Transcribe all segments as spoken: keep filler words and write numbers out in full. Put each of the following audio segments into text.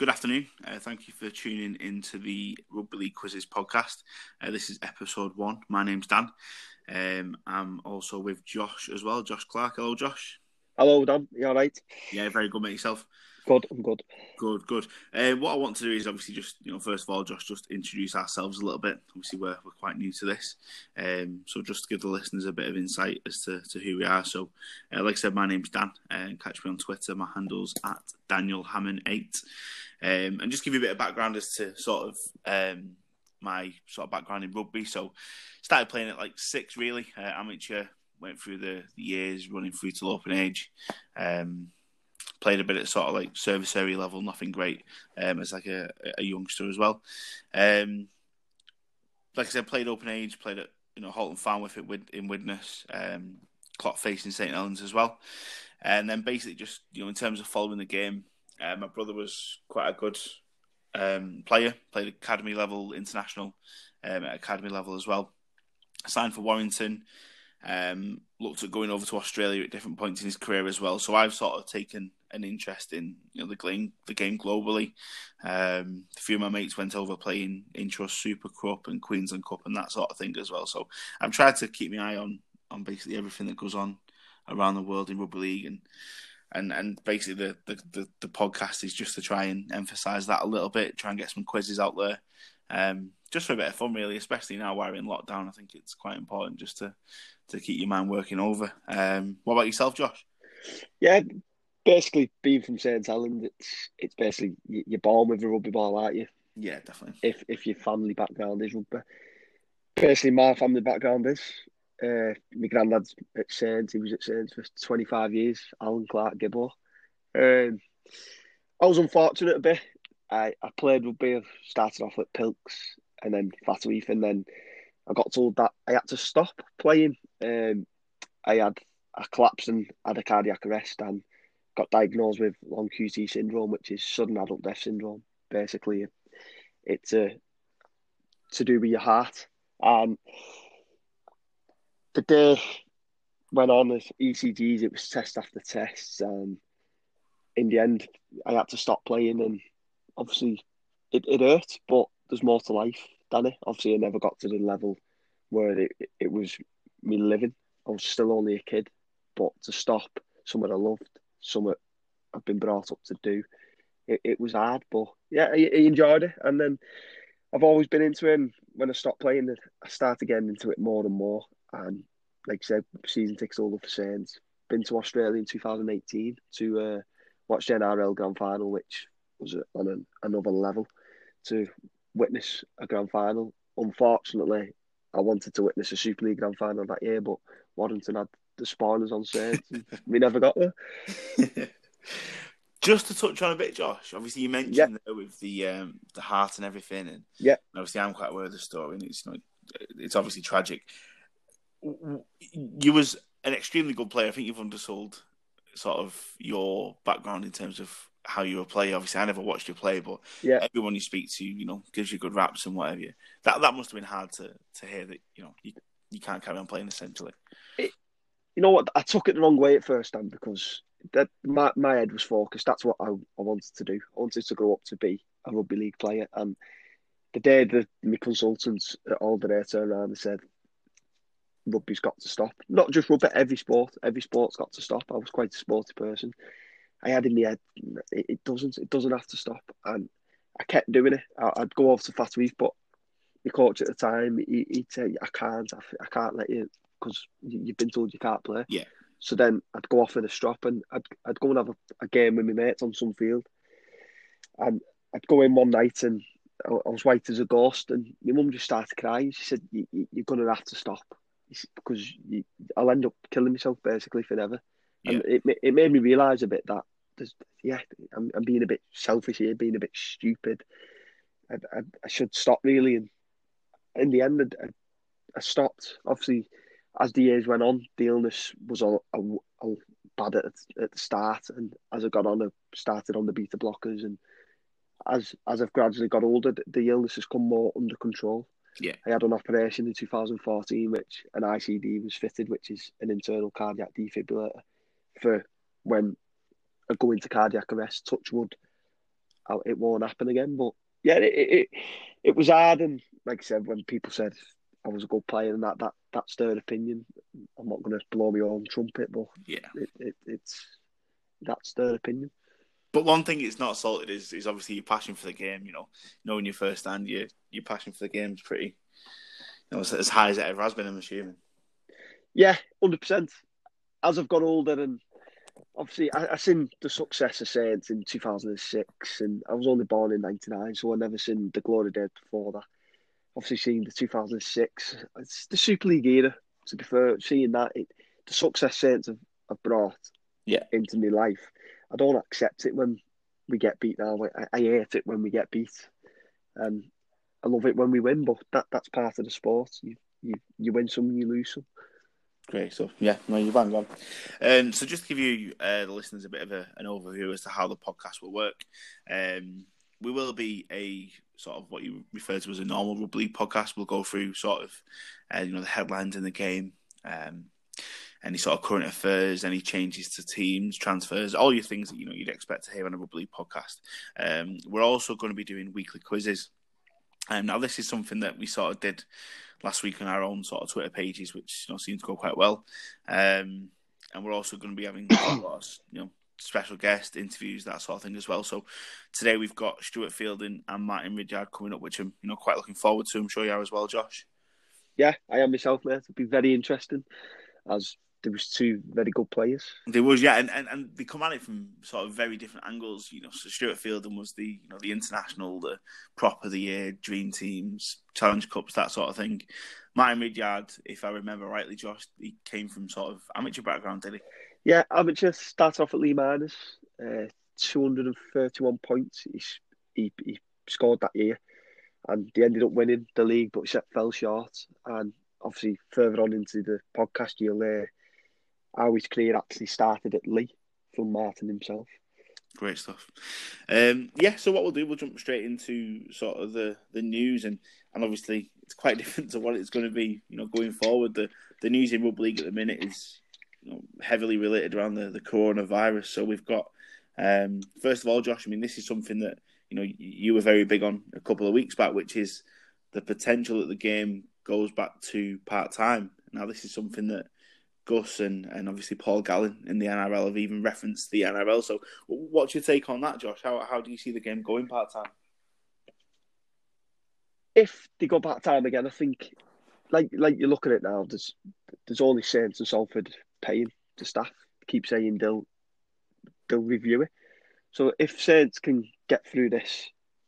good afternoon. Uh, thank you for tuning into the Rugby League Quizzes podcast. Uh, this is episode one. My name's Dan. Um, I'm also with Josh as well, Josh Clark. Hello, Josh. Hello, Dan. You all right? Yeah, very good, mate. Yourself? Good, I'm good. Good, good. Uh, what I want to do is obviously just, you know, first of all, Josh, just introduce ourselves a little bit. Obviously, we're we're quite new to this. Um, so just to give the listeners a bit of insight as to, to who we are. So, uh, like I said, my name's Dan. And uh, catch me on Twitter. My handle's at Daniel Hammond eight. Um, and just give you a bit of background as to sort of um, my sort of background in rugby. So, started playing at like six, really, uh, amateur. Went through the, the years, running through till open age. Um, played a bit at sort of like service area level, nothing great, um, as like a, a youngster as well. Um, like I said, played open age, played at you know Halton Farnworth in Widnes, um, clock facing Saint Helens as well. And then basically just, you know, in terms of following the game, uh, my brother was quite a good um, player, played academy level, international um, at academy level as well. Signed for Warrington, um, looked at going over to Australia at different points in his career as well. So I've sort of taken an interest in you know the game, the game globally. Um, a few of my mates went over playing Intrust Super Cup and Queensland Cup and that sort of thing as well. So I've tried to keep my eye on on basically everything that goes on around the world in rugby league, and and and basically the the, the, the podcast is just to try and emphasise that a little bit, try and get some quizzes out there. Um, just for a bit of fun, really, especially now we're in lockdown. I think it's quite important just to, to keep your mind working over. Um, what about yourself, Josh? Yeah, basically, being from Saint Helens, it's it's basically you're born with a rugby ball, aren't you? Yeah, definitely. If if your family background is rugby, basically my family background is. Uh, my granddad's at Saints. He was at Saints for twenty-five years. Alan Clark Gibbo. Um, I was unfortunate a bit. I, I played rugby. I started off at Pilks and then Fatweath, and then I got told that I had to stop playing. Um, I had a collapse and had a cardiac arrest and got diagnosed with long Q T syndrome, which is sudden adult death syndrome. Basically, it's uh, to do with your heart. And the day went on as E C Gs, it was test after test. And in the end, I had to stop playing. And obviously, it, it hurt, but there's more to life, Danny. Obviously, I never got to the level where it, it was me living. I was still only a kid. But to stop something I loved, something I've been brought up to do, it, it was hard. But yeah, I, I enjoyed it. And then I've always been into it. And when I stopped playing, I started getting into it more and more. And like I said, season tickets holder for Saints. Been to Australia in two thousand eighteen to uh, watch the N R L Grand Final, which was on an, another level, to witness a Grand Final. Unfortunately, I wanted to witness a Super League Grand Final that year, but Warrington had the spoilers on Saints, and we never got there. Just to touch on a bit, Josh. Obviously, you mentioned yeah. that with the um, the heart and everything, and yeah, obviously, I'm quite aware of the story, and it's you know, it's obviously tragic. You was an extremely good player. I think you've undersold sort of your background in terms of how you were playing. Obviously, I never watched you play, but yeah. everyone you speak to, you know, gives you good raps and whatever. That that must have been hard to to hear that you know you, you can't carry on playing essentially. It, you know what? I took it the wrong way at first, Dan, because that my my head was focused. That's what I, I wanted to do. I wanted to grow up to be a rugby league player. And the day that my consultants at Alderday turned around and said, rugby's got to stop. Not just rugby, every sport. Every sport's got to stop. I was quite a sporty person. I had in my head, it, it doesn't. It doesn't have to stop. And I kept doing it. I, I'd go over to Fatweath, but my coach at the time, he, he'd say, I can't. I, I can't let you, because you've been told you can't play. Yeah. So then I'd go off in a strop and I'd, I'd go and have a, a game with my mates on some field. And I'd go in one night and I, I was white as a ghost, and my mum just started crying. She said, you, you, you're going to have to stop, because you, I'll end up killing myself basically forever. Yeah. And it it made me realise a bit that, there's, yeah, I'm, I'm being a bit selfish here, being a bit stupid. I, I, I should stop really. And in the end, I, I stopped. Obviously, as the years went on, the illness was all, all, all bad at, at the start. And as I got on, I started on the beta blockers. And as as I've gradually got older, the illness has come more under control. Yeah. I had an operation in two thousand fourteen, which an I C D was fitted, which is an internal cardiac defibrillator, for when I go into cardiac arrest, touch wood, it won't happen again. But yeah, it, it it was hard, and like I said, when people said I was a good player, and that that that's their opinion. I'm not going to blow my own trumpet, but yeah, it, it it's that's their opinion. But one thing it's not assaulted is is obviously your passion for the game. You know, knowing your first hand, your your passion for the game is pretty, you know, as high as it ever has been. I'm assuming. Yeah, hundred percent. As I've got older, and obviously I, I seen the success of Saints in two thousand six, and I was only born in ninety-nine, so I never seen the glory days before that. Obviously, seeing the two thousand six, it's the Super League era. To be fair, seeing that, it, the success Saints have, have brought yeah. into my life, I don't accept it when we get beat now. I, I hate it when we get beat. Um, I love it when we win, but that, that's part of the sport. You you you win some, you lose some. Great stuff. Yeah, no, you're bang on. Um, so just to give you, uh, the listeners, a bit of a, an overview as to how the podcast will work. Um, we will be a sort of what you refer to as a normal rugby league podcast. We'll go through sort of, uh, you know, the headlines in the game, um, any sort of current affairs, any changes to teams, transfers, all your things that, you know, you'd expect to hear on a rugby league podcast. Um, we're also going to be doing weekly quizzes. Um, now, this is something that we sort of did last week on our own sort of Twitter pages, which, you know, seemed to go quite well. Um, and we're also going to be having a lot of, you know, special guest interviews, that sort of thing as well. So today we've got Stuart Fielding and Martin Ridyard coming up, which I'm, you know, quite looking forward to. I'm sure you are as well, Josh. Yeah, I am myself, mate. It'll be very interesting, as there was two very good players. There was, yeah, and, and, and they come at it from sort of very different angles. You know, so Stuart Fielding was the, you know, the international, the prop of the year, dream teams, challenge cups, that sort of thing. Martin Ridyard, if I remember rightly, Josh, he came from sort of amateur background, did he? Yeah, amateur. Started off at Lee Miners, uh, two hundred thirty-one points. He, he he scored that year, and they ended up winning the league, but he fell short. And obviously, further on into the podcast, you'll hear how his career actually started at Lee from Martin himself. Great stuff. Um, yeah, so what we'll do, we'll jump straight into sort of the, the news, and, and obviously it's quite different to what it's going to be, you know, going forward. The the news in rugby league at the minute is, you know, heavily related around the, the coronavirus. So we've got, um, first of all, Josh, I mean, this is something that, you know, you were very big on a couple of weeks back, which is the potential that the game goes back to part-time. Now, this is something that Gus and, and obviously Paul Gallen in the N R L have even referenced the N R L. So what's your take on that, Josh? How how do you see the game going part-time? If they go part-time again, I think, like like you look at it now, there's there's only Saints and Salford paying the staff. Keep saying they'll they'll review it. So if Saints can get through this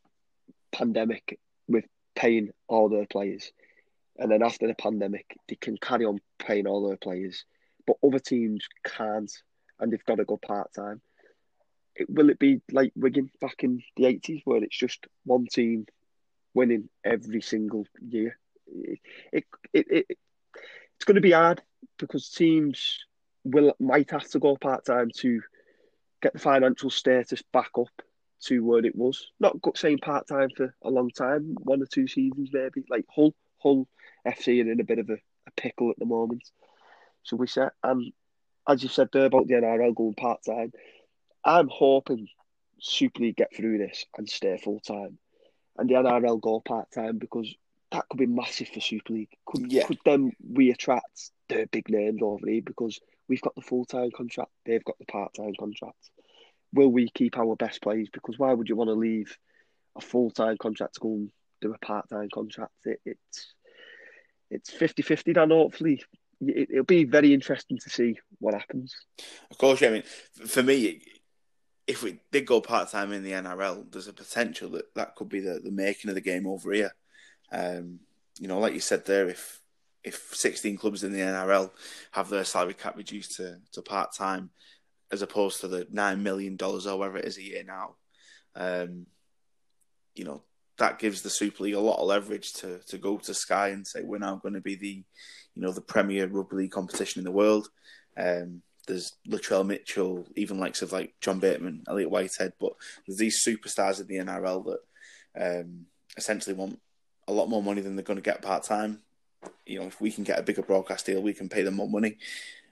pandemic with paying all their players, and then after the pandemic, they can carry on paying all their players, but other teams can't, and they've got to go part-time. It, will it be like Wigan back in the eighties, where it's just one team winning every single year? It, it, it, it It's going to be hard, because teams will might have to go part-time to get the financial status back up to where it was. Not saying part-time for a long time, one or two seasons maybe, like Hull. Hull F C are in a bit of a, a pickle at the moment, so we said. And as you said there about the N R L going part time, I'm hoping Super League get through this and stay full time, and the N R L go part time, because that could be massive for Super League. Could yeah. could then we attract the big names over here, because we've got the full time contract, they've got the part time contract. Will we keep our best players? Because why would you want to leave a full time contract to go and do a part time contract? It, it's it's fifty-fifty, and hopefully it, it'll be very interesting to see what happens. Of course, yeah. I mean, for me, if we did go part time in the N R L, there's a potential that that could be the, the making of the game over here. Um, you know, like you said there, if if sixteen clubs in the N R L have their salary cap reduced to, to part time, as opposed to the nine million dollars or whatever it is a year now, um, you know, that gives the Super League a lot of leverage to to go to Sky and say, we're now going to be the, you know, the premier rugby league competition in the world. Um, there's Latrell Mitchell, even likes of like John Bateman, Elliot Whitehead, but there's these superstars in the N R L that um, essentially want a lot more money than they're going to get part time. You know, if we can get a bigger broadcast deal, we can pay them more money.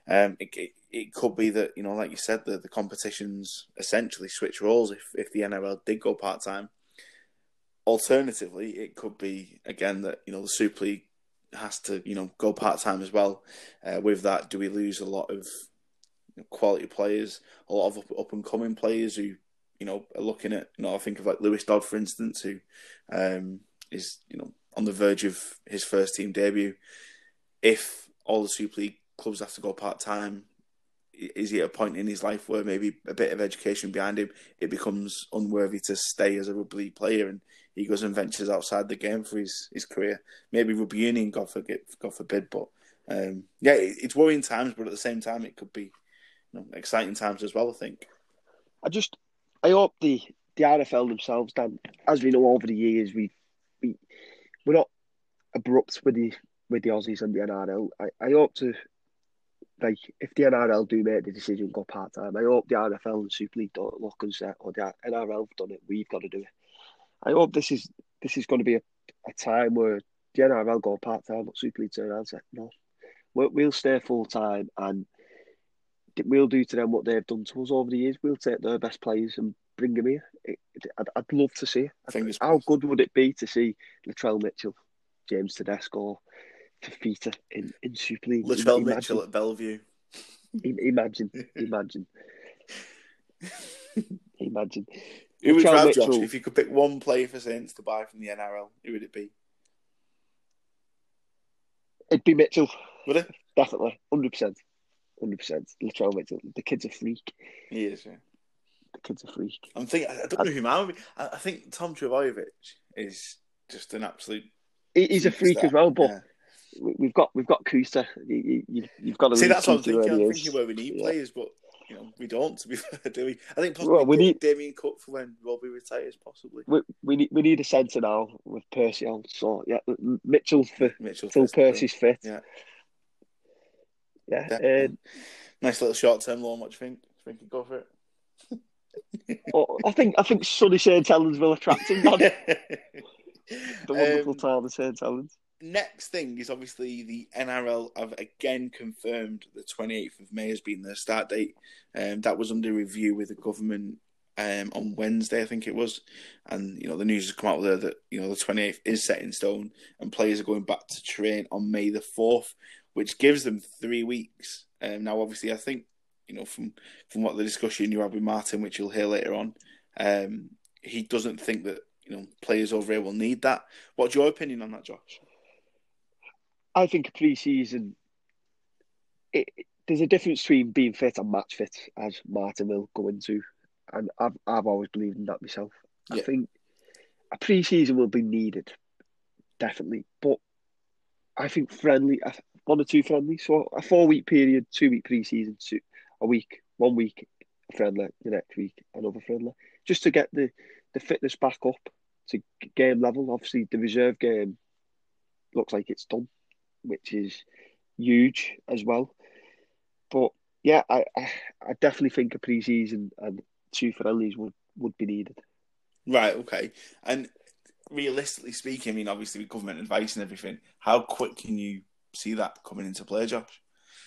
Um, it, it it could be that, you know, like you said, the the competitions essentially switch roles if if the N R L did go part time. Alternatively, it could be again that, you know, the Super League has to, you know, go part time as well. Uh, with that, do we lose a lot of quality players, a lot of up, up and coming players who, you know, are looking at, you know, I think of like Lewis Dodd, for instance, who um, is, you know, on the verge of his first team debut. If all the Super League clubs have to go part time, is he at a point in his life where maybe a bit of education behind him, it becomes unworthy to stay as a rugby league player, and he goes and ventures outside the game for his, his career? Maybe rugby union, God forbid, God forbid. But um, yeah, it, it's worrying times, but at the same time, it could be, you know, exciting times as well, I think. I just, I hope the, the R F L themselves, Dan, as we know over the years, we, we, we're not abrupt with the with the Aussies and the N R L. I, I hope to, like, if the N R L do make the decision go part time, I hope the R F L and Super League don't look and say, "Oh, the N R L have done it, we've got to do it." I hope this is this is going to be a, a time where the N R L go part time, but Super League turn around and say, "No, we'll, we'll stay full time, and we'll do to them what they've done to us over the years. We'll take their best players and bring them here." It, it, I'd, I'd love to see it. How good would it be to see Latrell Mitchell, James Tedesco, Fifita in, in Super League? Latrell imagine. Mitchell at Bellevue. Imagine, imagine, imagine. Who would you have, Josh? If you could pick one player for Saints to buy from the N R L, who would it be? It'd be Mitchell. Would it? Definitely, hundred percent, hundred percent. Latrell Mitchell. The kid's a freak. He is. Yeah. The kid's a freak. I'm thinking. I don't know who mine would be. I think Tom Trbojevic is just an absolute. He's a freak star as well, but. Yeah. We've got we've got Kuster. You, you, you've got to see. That's what I'm thinking. I'm thinking where we need yeah. players, but you know we don't. To be fair, do we? I think possibly well, we need Damien Cook for when Robbie retires, possibly. We we need we need a centre now with Percy on. So yeah, Mitchell for Mitchell till Percy's fit. Yeah, yeah. Um, nice little short term loan. What do you think? Do you think he'd go for it? oh, I think I think Sonny Saint Helens will attract him. the wonderful um, town of Saint Helens. Next thing is obviously the N R L have again confirmed the twenty-eighth of May as being their start date. Um, that was under review with the government um, on Wednesday, I think it was. And, you know, the news has come out there that, you know, the twenty-eighth is set in stone and players are going back to train on May the fourth, which gives them three weeks. Um, now, obviously, I think, you know, from, from what the discussion you had with Martin, which you'll hear later on, um, he doesn't think that, you know, players over here will need that. What's your opinion on that, Josh? I think pre-season, it, there's a difference between being fit and match fit, as Martin will go into, and I've I've always believed in that myself. Yeah. I think a pre-season will be needed, definitely, but I think friendly, one or two friendly, so a four-week period, two-week pre-season, two, a week, one week friendly, the next week another friendly, just to get the, the fitness back up to game level. Obviously, the reserve game looks like it's done, which is huge as well. But yeah, I, I, I definitely think a pre-season and two friendlies would, would be needed. Right, okay. And realistically speaking, I mean, obviously with government advice and everything, how quick can you see that coming into play, Josh?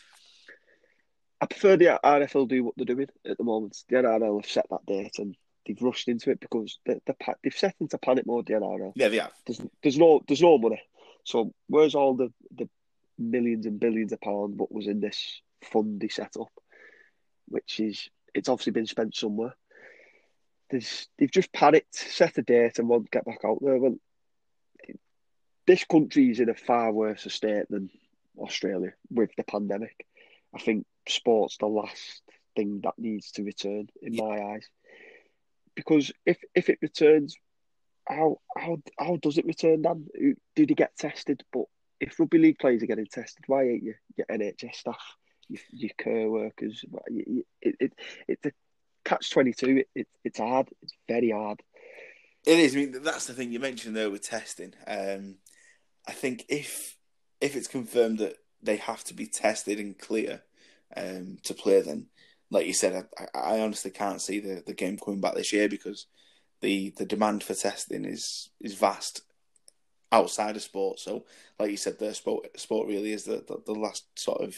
I prefer the R F L do what they're doing at the moment. The N R L have set that date and they've rushed into it because they, they've set into panic mode, the N R L. Yeah, they have. There's, there's no there's no money. So where's all the, the millions and billions of pounds what was in this fund they set up, which is, it's obviously been spent somewhere. There's, they've just panicked, set a date and won't get back out there. Well, this country is in a far worse state than Australia with the pandemic. I think sport's the last thing that needs to return in yeah. my eyes. Because if, if it returns, How how how does it return then? Do they get tested? But if rugby league players are getting tested, why ain't you your N H S staff, your, your care workers? It, it, it it's a catch twenty-two. It, it it's hard. It's very hard. It is. I mean, that's the thing you mentioned there with testing. Um, I think if if it's confirmed that they have to be tested and clear um, to play, then like you said, I, I honestly can't see the, the game coming back this year because the the demand for testing is is vast outside of sport. So, like you said, the sport sport really is the the, the last sort of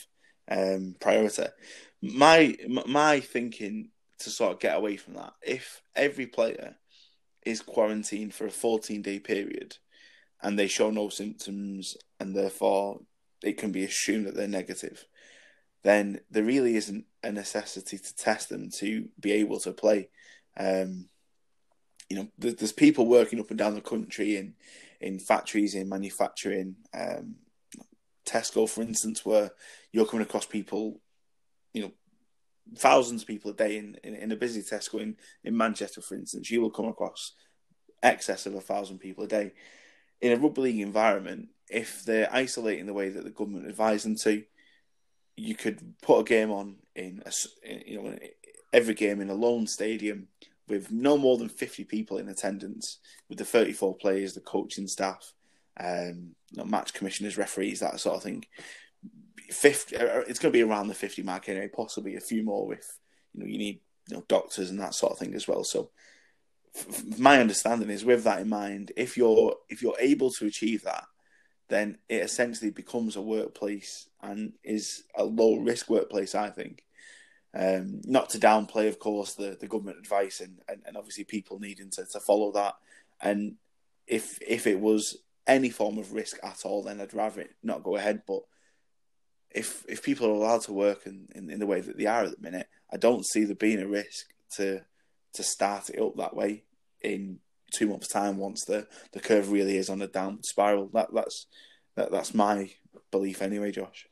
um, priority. My my thinking to sort of get away from that, if every player is quarantined for a fourteen-day period and they show no symptoms and therefore it can be assumed that they're negative, then there really isn't a necessity to test them to be able to play. Um, you know, there's people working up and down the country in, in factories, in manufacturing, um, Tesco, for instance, where you're coming across people, you know, thousands of people a day in, in, in a busy Tesco in, in Manchester, for instance, you will come across excess of a thousand people a day. In a rugby league environment, if they're isolating the way that the government advised them to, you could put a game on in, a, you know, every game in a lone stadium with no more than fifty people in attendance, with the thirty-four players, the coaching staff, um, you know, match commissioners, referees, that sort of thing. fifty, it's going to be around the fifty mark anyway, possibly a few more if you know you need you know doctors and that sort of thing as well. So f- my understanding is, with that in mind, if you're if you're able to achieve that, then it essentially becomes a workplace and is a low risk workplace, I think. Um, not to downplay, of course, the, the government advice and, and, and obviously people needing to, to follow that. And if if it was any form of risk at all, then I'd rather it not go ahead. But if if people are allowed to work in, in, in the way that they are at the minute, I don't see there being a risk to to start it up that way in two months' time once the, the curve really is on a downward spiral. That that's that, that's my belief anyway, Josh.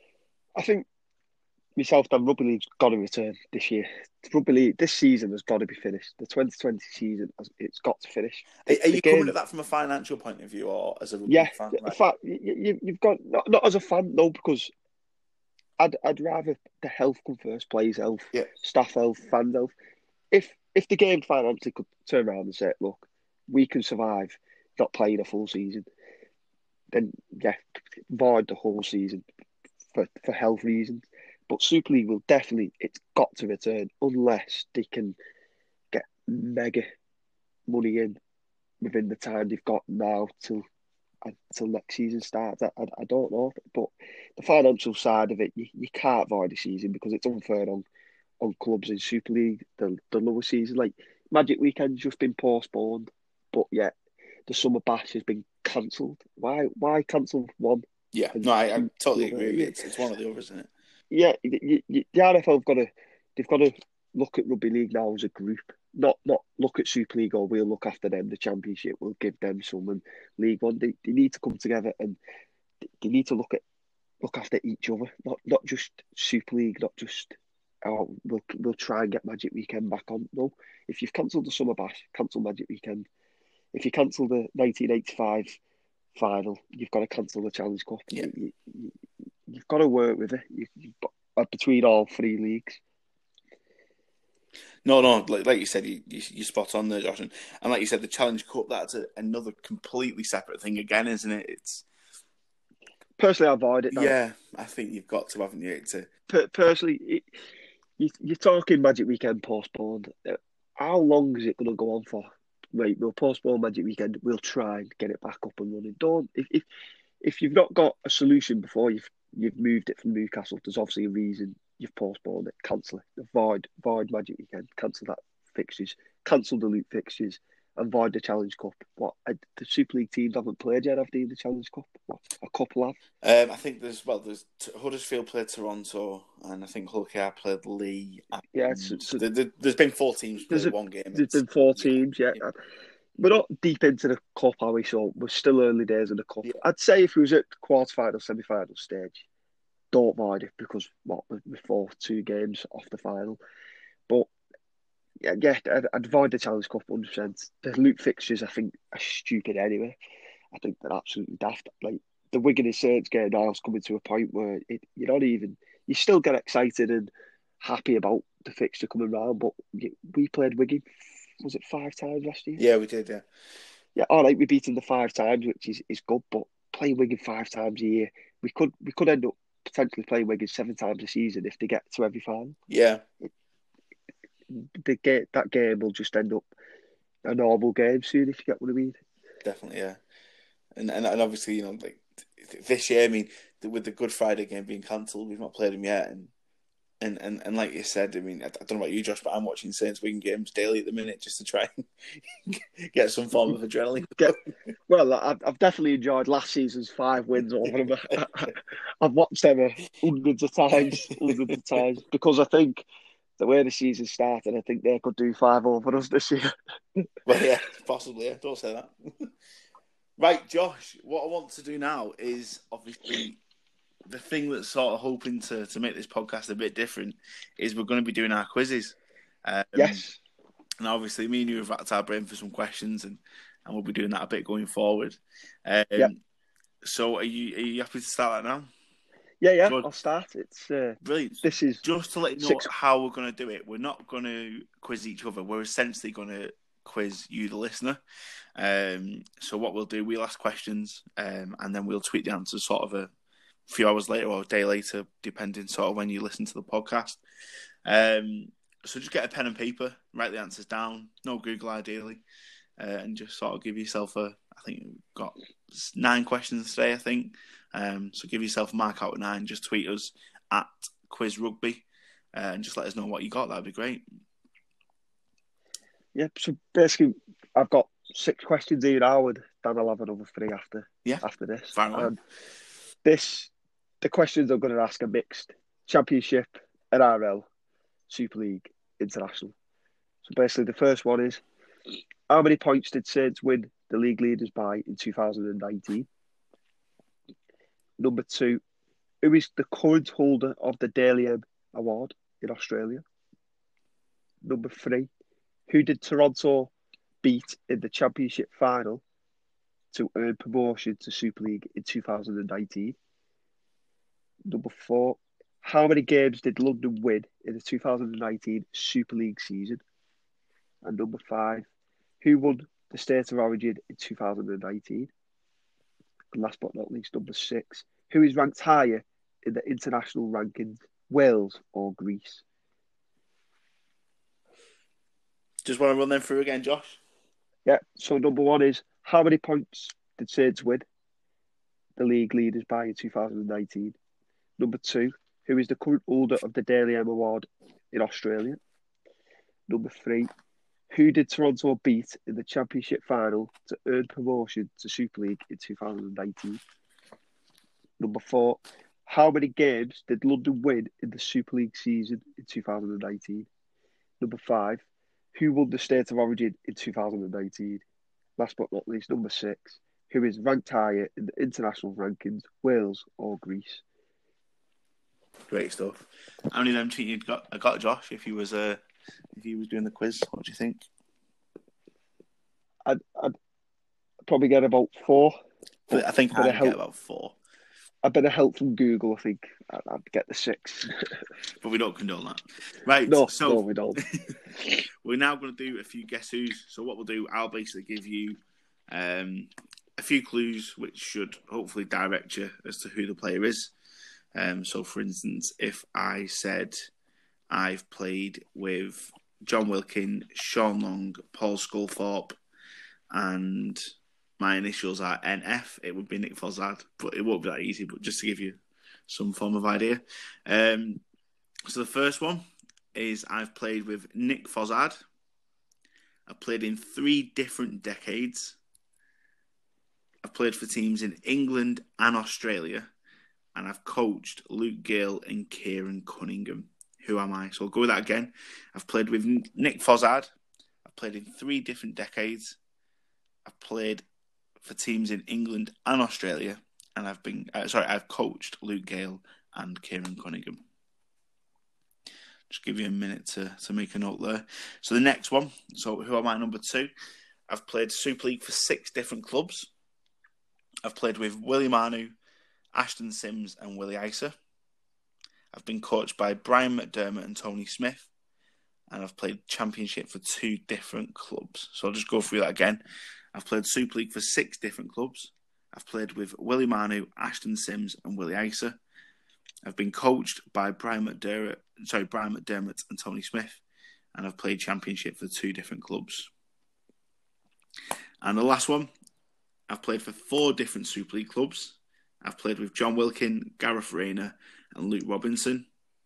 I think myself, Dan, rugby league's got to return this year. Rugby league this season has got to be finished. The twenty twenty season, it's got to finish. Are, are you game, coming at that from a financial point of view or as a rugby yeah, fan? Yeah, Right? in fact, you, you've got not, not as a fan, no, because I'd I'd rather the health come first, players' health, yeah. staff health, fan health. If if the game financially could turn around and say, look, we can survive not playing a full season, then yeah, void the whole season for, for health reasons. But Super League will definitely, it's got to return unless they can get mega money in within the time they've got now till until next season starts. I, I, I don't know, but the financial side of it, you, you can't void the season because it's unfair on, on clubs in Super League, the, the lower season. Like Magic Weekend's just been postponed, but yet the Summer Bash has been cancelled. Why Why cancel one? Yeah, no, I, I totally agree with you. It's, it's one of the others, isn't it? Yeah, you, you, the R F L have got to, they've got to look at rugby league now as a group, not not look at Super League or we'll look after them. The Championship will give them some, and League One. They, they need to come together and they need to look at look after each other, not not just Super League, not just oh we'll we'll try and get Magic Weekend back on. No, if you've cancelled the Summer Bash, cancel Magic Weekend. If you cancel the nineteen eighty-five final, you've got to cancel the Challenge Cup. Yeah. You, you, you've got to work with it you, you've got, between all three leagues. No, no, like, like you said, you, you, you're spot on there, Josh. And, and like you said, the Challenge Cup, that's a, another completely separate thing again, isn't it? It's Personally, I avoid it now. Yeah, I think you've got to, haven't you? To... Per- personally, it, you, you're talking Magic Weekend postponed. How long is it going to go on for? Right, we'll postpone Magic Weekend. We'll try and get it back up and running. Don't if if, if you've not got a solution before you've you've moved it from Newcastle, there's obviously a reason you've postponed it. Cancel it. Avoid void Magic Weekend. Cancel that fixtures. Cancel the loot fixtures. And void the Challenge Cup. What the Super League teams haven't played yet, have they? In the Challenge Cup, what, a couple have. Um, I think there's well, there's Huddersfield played Toronto, and I think Hull K R played Lee. Yeah, so, so there, there, there's been four teams played a, one game. There's it's, been four teams, yeah. yeah. We're not deep into the cup, are we? So we're still early days in the cup. Yeah. I'd say if we was at quarter final, semi final stage, don't void it because what we're four two games off the final. But yeah, yeah, I'd, I'd void the Challenge Cup one hundred percent. The loot fixtures, I think, are stupid anyway. I think they're absolutely daft. Like the Wigan and Saints game now is coming to a point where it, you're not even, you still get excited and happy about the fixture coming round. But we played Wigan, was it five times last year? Yeah, we did. Yeah, yeah. All right, we beat them the five times, which is, is good. But playing Wigan five times a year, we could we could end up potentially playing Wigan seven times a season if they get to every final. Yeah. The game, that game will just end up a normal game soon, if you get what I mean. Definitely, yeah. And and, and obviously, you know, like this year, I mean, the, with the Good Friday game being cancelled, we've not played them yet. And and, and, and like you said, I mean, I, I don't know about you, Josh, but I'm watching Saints Wigan games daily at the minute just to try and get some form of adrenaline. Get, well, I've, I've definitely enjoyed last season's five wins over them. I've watched them hundreds of times, hundreds of times, because I think the way the season started, I think they could do five over us this year. Well, yeah, possibly. Yeah. Don't say that. Right, Josh, what I want to do now is obviously the thing that's sort of hoping to, to make this podcast a bit different is we're going to be doing our quizzes. Um, yes. And obviously, me and you have racked our brain for some questions, and, and we'll be doing that a bit going forward. Um, yep. So, are you are you happy to start that now? Yeah, yeah. Good. I'll start. It's uh, brilliant. This is just to let you know six... how we're going to do it. We're not going to quiz each other. We're essentially going to quiz you, the listener. Um, so, what we'll do, we'll ask questions, um, and then we'll tweet the answers sort of a few hours later or a day later, depending sort of when you listen to the podcast. Um, so just get a pen and paper, write the answers down, no Google ideally, uh, and just sort of give yourself a, I think we've got nine questions today, I think. Um, so give yourself a mark out of nine, just tweet us at Quiz Rugby, uh, and just let us know what you got. That'd be great. Yeah, so basically I've got six questions here now, and Dan will have another three after, yeah. after this. Fine um, this, the questions I'm going to ask are mixed. Championship, N R L, Super League, International. So basically the first one is, how many points did Saints win the league leaders by in two thousand nineteen? Number two, who is the current holder of the Dally M Award in Australia? Number three, who did Toronto beat in the championship final to earn promotion to Super League in two thousand nineteen? Number four, how many games did London win in the two thousand nineteen Super League season? And number five, who won the State of Origin in two thousand nineteen? And last but not least, number six, who is ranked higher in the international rankings, Wales or Greece? Just want to run them through again, Josh? Yeah, so number one is, how many points did Saints win the league leaders by in two thousand nineteen? Number two, who is the current holder of the Dally M Award in Australia? Number three, who did Toronto beat in the championship final to earn promotion to Super League in two thousand nineteen? Number four, how many games did London win in the Super League season in two thousand nineteen? Number five, who won the State of Origin in two thousand nineteen? Last but not least, number six, who is ranked higher in the international rankings, Wales or Greece? Great stuff. How many of them you got? I got Josh. If he was uh, if he was doing the quiz, what do you think? I'd, I'd probably get about four. I think I'd help, get about four. A bit of help from Google, I think I'd, I'd get the six. But we don't condone that, right? No, so no, we don't. We're now going to do a few guess who's. So what we'll do, I'll basically give you um, a few clues, which should hopefully direct you as to who the player is. Um, so, for instance, if I said I've played with John Wilkin, Sean Long, Paul Sculthorpe, and my initials are N F, it would be Nick Fozzard, but it won't be that easy, but just to give you some form of idea. Um, so the first one is I've played with Nick Fozzard. I've played in three different decades. I've played for teams in England and Australia. And I've coached Luke Gale and Kieran Cunningham. Who am I? So I'll go with that again. I've played with Nick Fozzard. I've played in three different decades. I've played for teams in England and Australia. And I've been, uh, sorry, I've coached Luke Gale and Kieran Cunningham. Just give you a minute to, to make a note there. So the next one. So who am I? Number two. I've played Super League for six different clubs. I've played with Willie Manu, Ashton Sims and Willie Isa. I've been coached by Brian McDermott and Tony Smith. And I've played Championship for two different clubs. So I'll just go through that again. I've played Super League for six different clubs. I've played with Willie Manu, Ashton Sims and Willie Isa. I've been coached by Brian McDermott, sorry, Brian McDermott and Tony Smith. And I've played Championship for two different clubs. And the last one, I've played for four different Super League clubs. I've played with John Wilkin, Gareth Rayner, and Luke Robinson.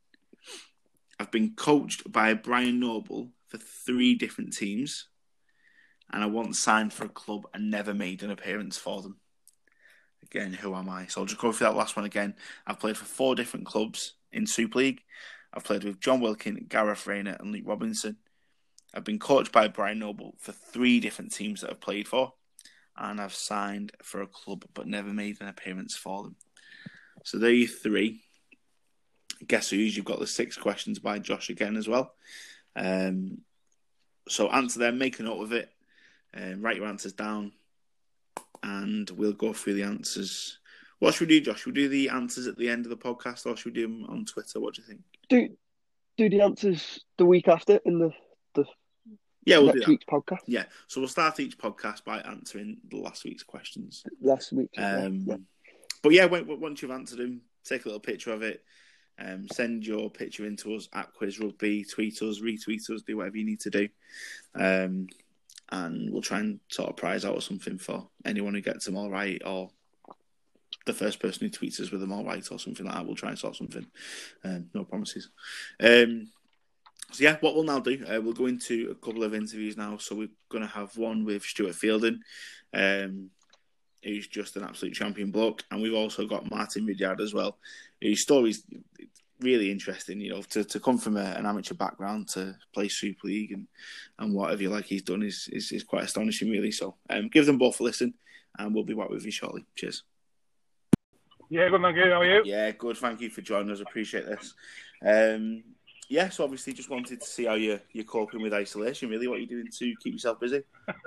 I've been coached by Brian Noble for three different teams. And I once signed for a club and never made an appearance for them. Again, who am I? So I'll just go through that last one again. I've played for four different clubs in Super League. I've played with John Wilkin, Gareth Rayner, and Luke Robinson. I've been coached by Brian Noble for three different teams that I've played for. And I've signed for a club but never made an appearance for them. So there are you three. Guess who's? You've got the six questions by Josh again as well. Um, so answer them, make a note of it, and write your answers down, and we'll go through the answers. What should we do, Josh? Should we do the answers at the end of the podcast, or should we do them on Twitter? What do you think? Do do the answers the week after in the, the yeah, we'll next do that. week's podcast. Yeah, so we'll start each podcast by answering the last week's questions. Last week. Um, yeah. But yeah, once you've answered them, take a little picture of it. Um, send your picture in to us at Quiz Rugby. Tweet us, retweet us, do whatever you need to do. Um, and we'll try and sort of prize out or something for anyone who gets them all right, or the first person who tweets us with them all right, or something like that. We'll try and sort something. Um, no promises. Um, so yeah, what we'll now do, uh, we'll go into a couple of interviews now. So we're going to have one with Stuart Fielding, um, who's just an absolute champion bloke, and we've also got Martin Ridyard as well, whose story's really interesting, you know, to, to come from a, an amateur background to play Super League and, and whatever you like he's done is, is, is quite astonishing, really. So um, give them both a listen, and we'll be back with you shortly. Cheers. Yeah, good, thank you. How are you? Yeah, good. Thank you for joining us. Appreciate this. Um, yeah, so obviously just wanted to see how you're, you're coping with isolation, really. What are you doing to keep yourself busy?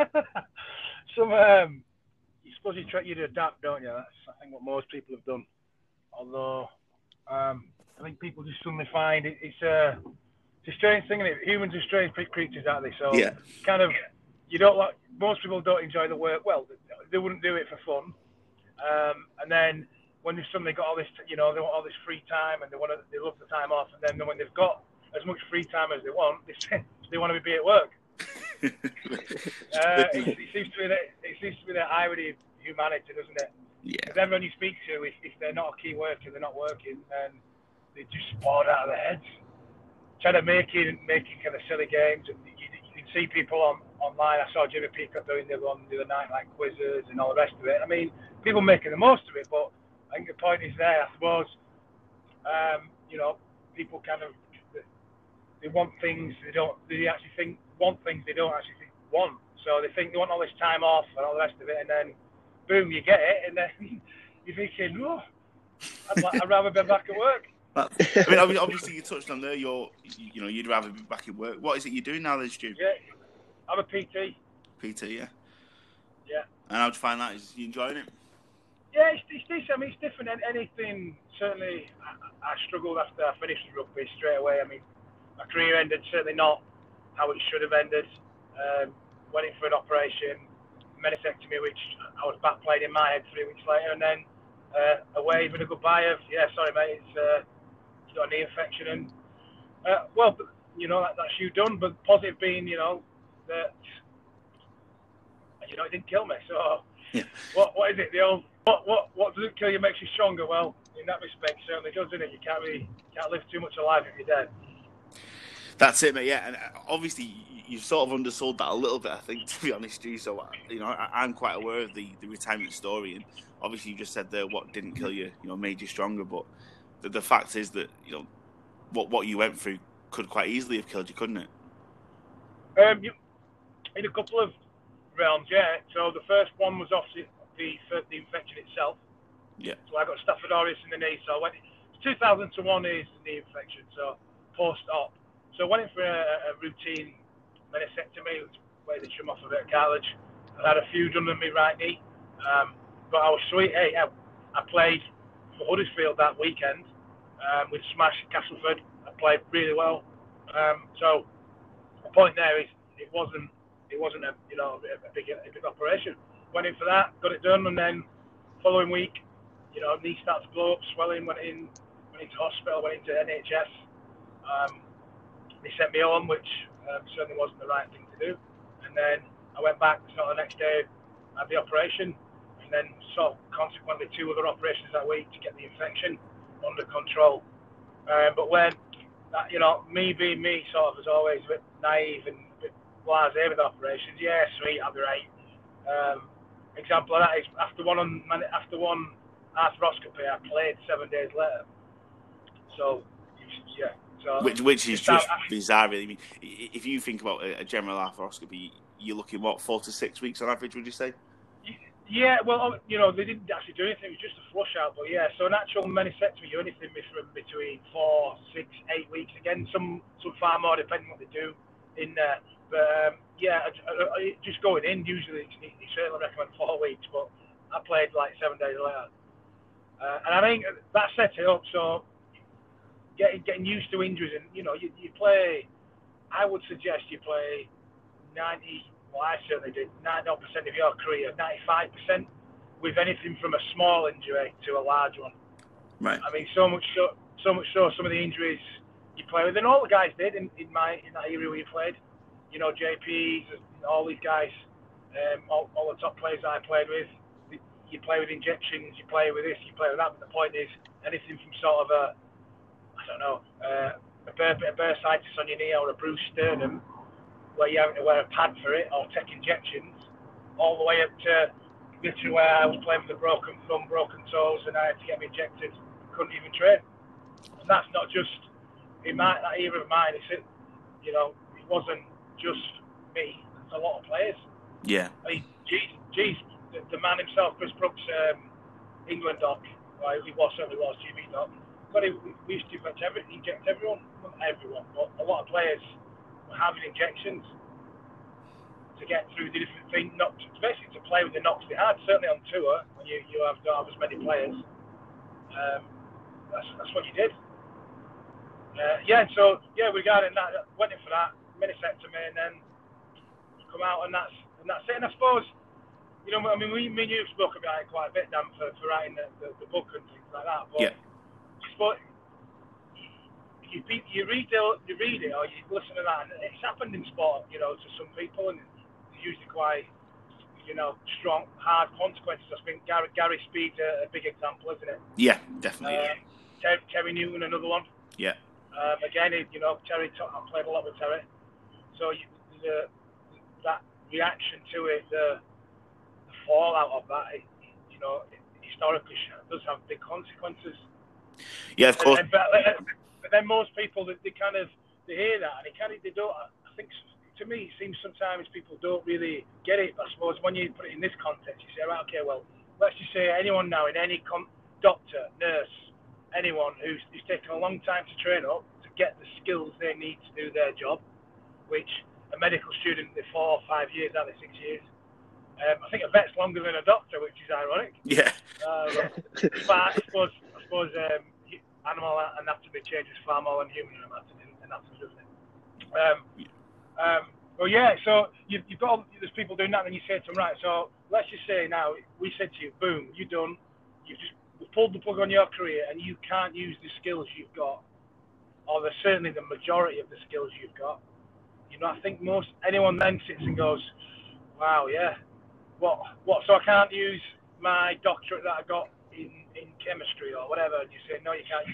Some, um, you suppose you try you to adapt, don't you? That's, I think, what most people have done. Although, um, I think people just suddenly find it, it's, a, it's a strange thing, isn't it? Humans are strange creatures, aren't they? So, yeah. kind of, you don't like, most people don't enjoy the work. Well, they wouldn't do it for fun. Um, and then when they've suddenly got all this, you know, they want all this free time and they want to, they love the time off. And then when they've got as much free time as they want, they, they want to be at work. uh, it, it seems to be that it seems to be the irony of humanity, doesn't it? Yeah. Because everyone you speak to, if, if they're not a key worker, they're not working, and they just bored out of their heads, trying to make it, making kind of silly games. And you, you can see people on online. I saw Jimmy Peacock doing the one the other night, like quizzes and all the rest of it. I mean, people making the most of it, but I think the point is there, I suppose. Um, you know, people kind of they want things they don't. They actually think want things they don't actually think want. So they think they want all this time off and all the rest of it, and then boom, you get it, and then you're thinking, oh, I'd, like, I'd rather be back at work. I mean, obviously, you touched on there. You're, you know, you'd rather be back at work. What is it you're doing now, then, Stu? Yeah, I'm a P T. P T, yeah. Yeah. And how'd you find that? Is you enjoying it? Yeah, it's, it's decent. I mean, it's different. Anything, certainly, I, I struggled after I finished rugby straight away. I mean, my career ended certainly not how it should have ended. Um, went in for an operation, meniscectomy, which I was back playing in my head three weeks later, and then uh, a wave and a goodbye of, yeah, sorry, mate, it's, uh, it's got a knee infection. And, uh, well, you know, that, that's you done, but positive being, you know, that, you know, it didn't kill me. So, yeah. what what is it? The old, what, what, what doesn't kill you makes you stronger. Well, in that respect, certainly does, isn't it? You can't really, can't live too much alive if you're dead. That's it, mate. Yeah, and obviously you've sort of undersold that a little bit, I think, to be honest, Stu. So, you know, I, I'm quite aware of the, the retirement story, and obviously you just said there what didn't kill you, you know, made you stronger. But the, the fact is that, you know, what what you went through could quite easily have killed you, couldn't it? Um, you, in a couple of realms, yeah. So the first one was obviously the the infection itself. Yeah. So I got Stafford aureus in the knee. So I went. two thousand to one is the knee infection. So post-op. So I went in for a, a routine meniscectomy, where they trim off a bit of cartilage. I had a few done on my right knee, um, but I was sweet. Hey, I, I played for Huddersfield that weekend um, with Smash Castleford. I played really well. Um, so the point there is, it wasn't, it wasn't a you know a, a big a big operation. Went in for that, got it done, and then following week, you know, knee started to blow up, swelling. Went in, went into hospital, went into N H S. Um, They sent me home, which um, certainly wasn't the right thing to do. And then I went back, so the next day I had the operation. and then sort of consequently two other operations that week to get the infection under control. Um, but when, that, you know, me being me, sort of as always, a bit naive and a bit blasé with operations. Yeah, sweet, I'll be right. Um, example of that is after one on after one arthroscopy, I played seven days later. So, yeah. So which which is just that, bizarre, really. I mean, if you think about a, a general arthroscopy, you're looking what four to six weeks on average, would you say? Yeah, well, you know, they didn't actually do anything. It was just a flush out. But yeah, so an actual meniscectomy, you're anything from between four, six, eight weeks. Again, some some far more depending on what they do in there. But um, yeah, just going in, usually you certainly recommend four weeks. But I played like seven days later, uh, and I think that set it up. So getting getting used to injuries, and you know, you, you play. I would suggest you play ninety. Well, I certainly did ninety percent of your career, ninety-five percent with anything from a small injury to a large one. Right. I mean, so much so, so much so, some of the injuries you play with, and all the guys did in, in my in that era where you played. You know, J P's, all these guys, um, all, all the top players that I played with. You play with injections, you play with this, you play with that. But the point is, anything from sort of a, I don't know, uh, a bur- bit of bursitis on your knee or a bruised sternum, where you having to wear a pad for it or take injections, all the way up to literally where I was playing with a broken thumb, broken toes, and I had to get me injected, couldn't even train. And that's not just in my that era of mine. It's, you know, it wasn't just me. It's a lot of players. Yeah. I mean, geez, geez the, the man himself, Chris Brooks, um, England doc, well, he was certainly was G B doc. But he, we used to inject, every, inject everyone, not everyone, but a lot of players were having injections to get through the different things, not to, basically to play with the knocks they had. Certainly on tour, when you, you have don't have as many players, um, that's that's what you did. Uh, yeah, so yeah, regarding that, went in for that meniscectomy, and then come out, and that's and that's it. And I suppose, you know, I mean, we, me and you have spoken about it quite a bit, Dan, for, for writing the, the, the book and things like that. But yeah. I suppose you you read it, you read it, or you listen to that, and it's happened in sport, you know, to some people, and it's usually quite, you know, strong, hard consequences. I think Gary, Gary Speed's a, a big example, isn't it? Yeah, definitely. Um, Terry, Terry Newton, another one. Yeah. Um, again, you know, Terry, I played a lot with Terry, so you, the, that reaction to it, the, the fallout of that, it, you know, it, historically does have big consequences. Yeah, of course. And, and, but, but then most people, they, they kind of they hear that, and they kind of they don't. I think to me, it seems sometimes people don't really get it. But I suppose when you put it in this context, you say, right, okay, well, let's just say anyone now in any com- doctor, nurse, anyone who's, who's taken a long time to train up to get the skills they need to do their job, which a medical student, they're four or five years, out of six years. Um, I think a vet's longer than a doctor, which is ironic. Yeah. Uh, but I suppose, I suppose um, animal anatomy changes far more than human anatomy, anatomy doesn't it? Um, um, well, yeah, so you, you've got all, there's people doing that, and then you say to them, right, so let's just say now, we said to you, boom, you're done, you've just pulled the plug on your career, and you can't use the skills you've got, or the, certainly the majority of the skills you've got. You know, I think most, anyone then sits and goes, wow, yeah, what, what, so I can't use my doctorate that I got in, in chemistry or whatever, and you say, no, you can't,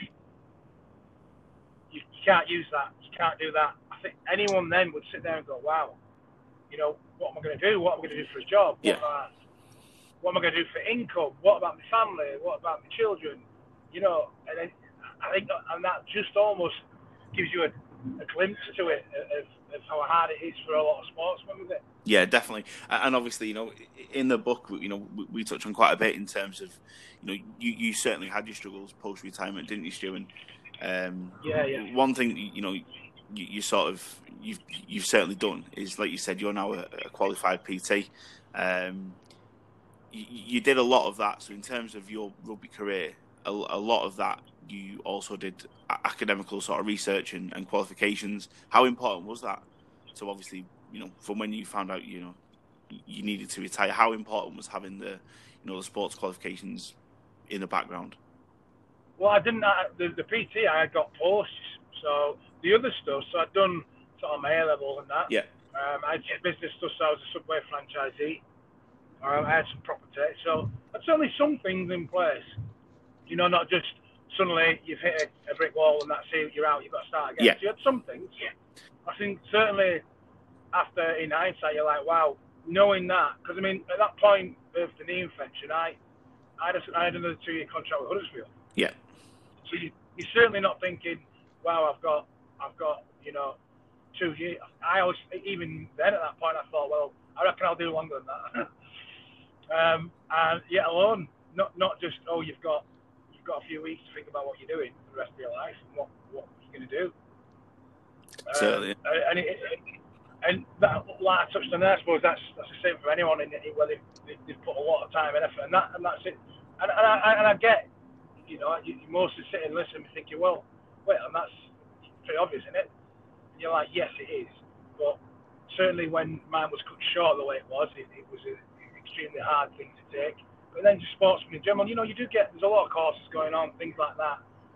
you, you can't use that, you can't do that. I think anyone then would sit there and go, wow, you know, what am I going to do? What am I going to do for a job? Yeah. What, am I, what am I going to do for income? What about my family? What about my children? You know, and then I think that, and that just almost gives you a, a glimpse to it of, of how hard it is for a lot of sportsmen with it. Yeah, definitely. And obviously, you know, in the book, you know, we touch on quite a bit in terms of, you know, you, you certainly had your struggles post-retirement, didn't you, Stu? And um, yeah, yeah. one thing, you know, you, you sort of, you've, you've certainly done is, like you said, you're now a, a qualified P T. Um, you, you did a lot of that. So in terms of your rugby career, a, a lot of that you also did academical sort of research and, and qualifications. How important was that? So obviously, you know, from when you found out, you know, you needed to retire, how important was having the, you know, the sports qualifications in the background? Well, I didn't, I, the, the P T, I had got posts, so the other stuff, so I'd done sort of my A-level and that. Yeah. Um, I had business stuff, so I was a Subway franchisee. Um, I had some proper take. So there's certainly some things in place. You know, not just suddenly you've hit a, a brick wall and that's it, you're out, you've got to start again. Yeah. So you had some things. I think certainly after, in hindsight, you're like, wow, knowing that. Because, I mean, at that point of the knee infection, I, I, had, a, I had another two-year contract with Huddersfield. Yeah. So you, you're certainly not thinking, wow, I've got, I've got, you know, two years. I always, even then at that point, I thought, well, I reckon I'll do longer than that. um, and yet alone, not not just, oh, you've got you've got a few weeks to think about what you're doing for the rest of your life and what, what you're going to do. Certainly. Um, and it, it, and that, like I touched on there, I suppose that's that's the same for anyone in it, where they've, they've put a lot of time and effort, and that and that's it. And, and, I, and I get, you know, you, you mostly sit and listen and thinking, well, wait, and that's pretty obvious, isn't it? And you're like, yes, it is. But certainly when mine was cut short the way it was, it, it was a, an extremely hard thing to take. But then just sportsmen in general, you know, you do get, there's a lot of courses going on, things like that.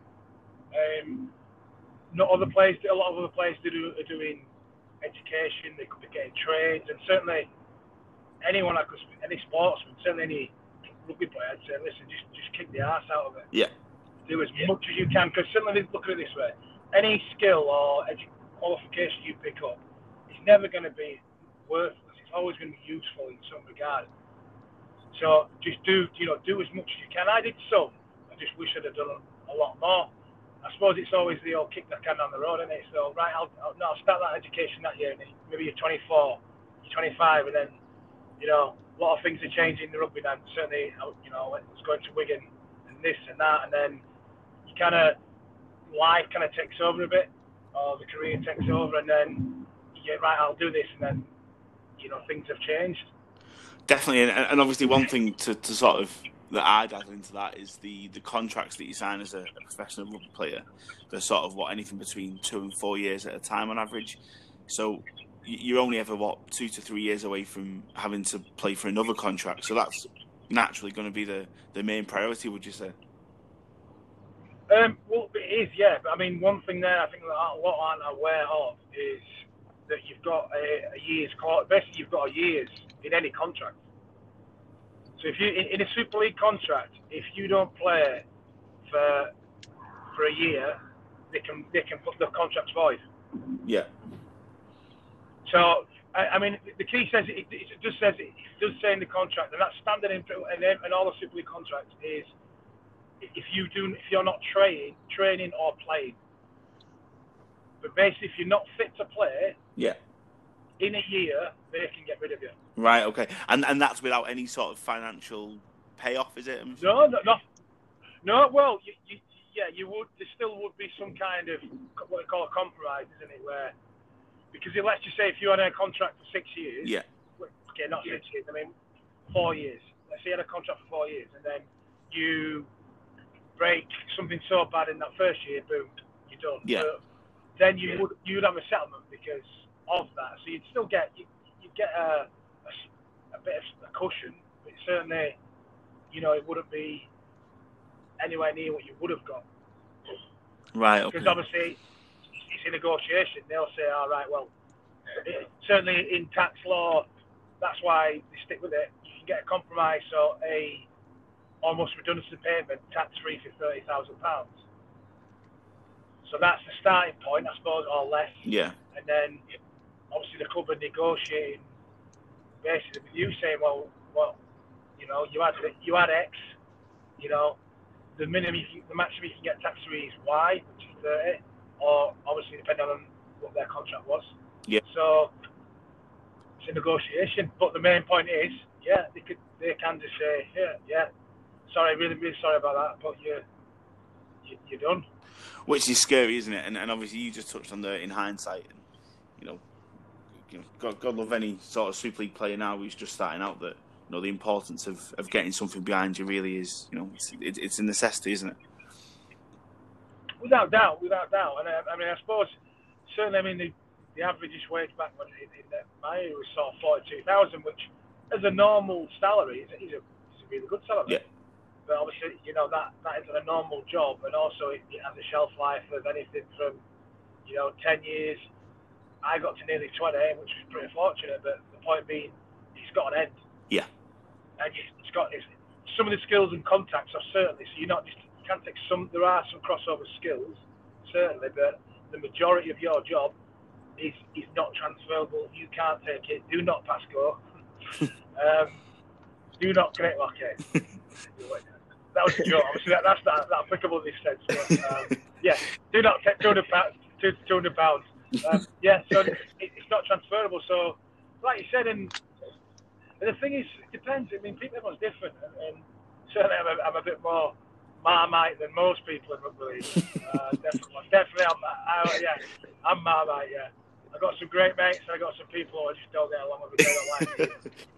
Um, not other players, a lot of other players do, are doing education, they could be getting trades, and certainly anyone I could, any sportsman, certainly any rugby player, I'd say, listen, just just kick the arse out of it. Yeah. Do as much as you can, because certainly look at it this way: any skill or edu- qualification you pick up, it's never going to be worthless. It's always going to be useful in some regard. So just do, you know, do as much as you can. I did some. I just wish I'd have done a lot more. I suppose it's always the old kick the can down the road, isn't it? So right, I'll, I'll no, I'll start that education that year. And maybe you're twenty-four, you're twenty-five, and then you know a lot of things are changing in the rugby. Then certainly, you know, I was going to Wigan and this and that, and then you kind of life kind of takes over a bit, or the career takes over, and then you get right. I'll do this, and then you know things have changed. Definitely, and, and obviously one thing to, to sort of that I'd add into that is the, the contracts that you sign as a, a professional rugby player. They're sort of what anything between two and four years at a time on average. So you're only ever what two to three years away from having to play for another contract. So that's naturally going to be the, the main priority, would you say? Um, well, it is, yeah. But I mean, one thing there I think that a lot aren't aware of is that you've got a, a year's basically you've got a year's in any contract. So if you in, in a Super League contract, if you don't play for for a year, they can they can put the contract void. Yeah. So I, I mean, the key says it, it just says it, it does say in the contract, and that's standard in and, and all the Super League contracts is if you do if you're not training training or playing. But basically, if you're not fit to play, yeah, in a year they can get rid of you. Right. Okay. And and that's without any sort of financial payoff, is it? No, no, no. No. Well, you, you, yeah, you would. There still would be some kind of what we call a compromise, isn't it? Where because let's just say if you had a contract for six years. Yeah. Okay, not six years. I mean, four years. Let's say you had a contract for four years, and then you break something so bad in that first year, boom, you're done. Yeah. So then you would you would have a settlement because of that. So you'd still get you you get a, a a bit of a cushion, but certainly, you know, it wouldn't be anywhere near what you would have got. Right. Okay. Because obviously it's a negotiation. They'll say, all right, well, it, certainly in tax law, that's why they stick with it. You can get a compromise, so a almost redundancy payment, tax-free for thirty thousand pounds. So that's the starting point, I suppose, or less. Yeah. And then, obviously, the club are negotiating, basically, with you saying, well, well, you know, you had you had X, you know, the minimum, you can, the maximum you can get tax-free is Y, which is thirty, or obviously depending on what their contract was. Yeah. So it's a negotiation, but the main point is, yeah, they could, they can just say, yeah, yeah. Sorry, really, really sorry about that, but you're, you're done. Which is scary, isn't it? And, and obviously you just touched on the in hindsight, and you know, you know, God, God love any sort of Super League player now who's just starting out that you know the importance of, of getting something behind you really is, you know, it's, it, it's a necessity, isn't it? Without doubt, without doubt. And I, I mean, I suppose certainly, I mean, the, the average wage back when in, in my area was sort of forty-two thousand, which as a normal salary is, is, a, is a really good salary. Yeah. But obviously, you know, that, that isn't a normal job, and also it, it has a shelf life of anything from, you know, ten years. I got to nearly twenty, which was pretty fortunate, but the point being, it's got an end. Yeah. And it's got it's, some of the skills and contacts are certainly. So you're not just you can't take some. There are some crossover skills certainly, but the majority of your job is is not transferable. You can't take it. Do not pass go. um, do not create okay. That was a joke. Obviously, that, that's not, not applicable in this sense. But, um, yeah, do not take two hundred pounds. Two hundred pounds. Um, yeah, so it, it's not transferable. So, like you said, and, and the thing is, it depends. I mean, people, everyone's different, and, and certainly I'm a, I'm a bit more Marmite than most people in rugby league. Uh, definitely, definitely, I'm, I, yeah, I'm Marmite. Yeah, I got some great mates, and I got some people who I just don't get along with. They don't like me.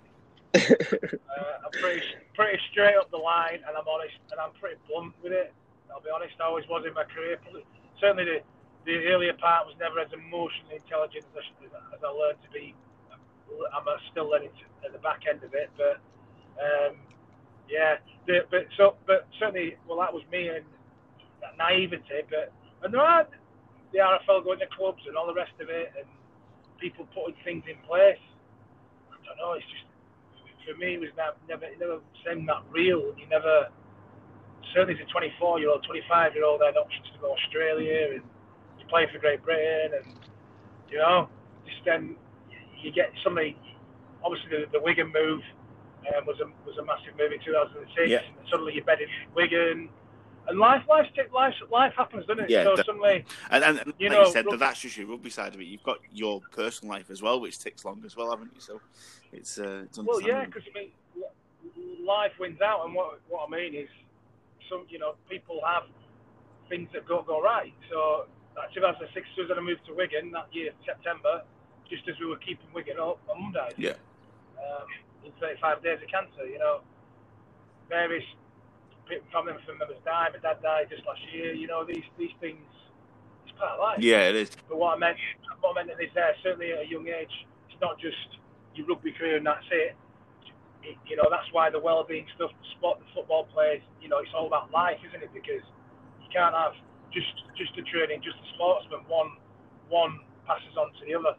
uh, I'm pretty pretty straight up the line, and I'm honest, and I'm pretty blunt with it. I'll be honest. I always was in my career. Certainly, the the earlier part was never as emotionally intelligent as I, as I learned to be. I'm still learning to, at the back end of it, but um, yeah. The, but so, but certainly, well, that was me and that naivety. But and there are the R F L going to clubs and all the rest of it, and people putting things in place. I don't know. It's just. For me, it was not, never, it never seemed that real. You never, certainly as a twenty-four-year-old, twenty-five-year-old, had options to go to Australia and to play for Great Britain, and you know, just then you get somebody. Obviously, the, the Wigan move um, was a was a massive move in two thousand six. Yeah. And suddenly you're bedding in Wigan, and life, life, life, life happens, doesn't it? Yeah, so definitely. suddenly, and, and, and you like know, you said, rugby, that's just your rugby side of it. You've got your personal life as well, which ticks along as well, haven't you? So it's uh, it's well, yeah, understandable. because I mean, life wins out, and what what I mean is, some you know, people have things that don't go right. So that two thousand six, as I moved to Wigan that year, September, just as we were keeping Wigan up, my mum died. Yeah. Um, in thirty-five days of cancer, you know, various family members died. My dad died just last year. You know, these these things, it's part of life. Yeah, it is. But what I meant, what I meant is there, certainly at a young age, it's not just your rugby career and that's it. It you know, that's why the well-being stuff, the sport, the football plays, you know, it's all about life, isn't it? Because you can't have just just the training, just the sportsman. One one passes on to the other.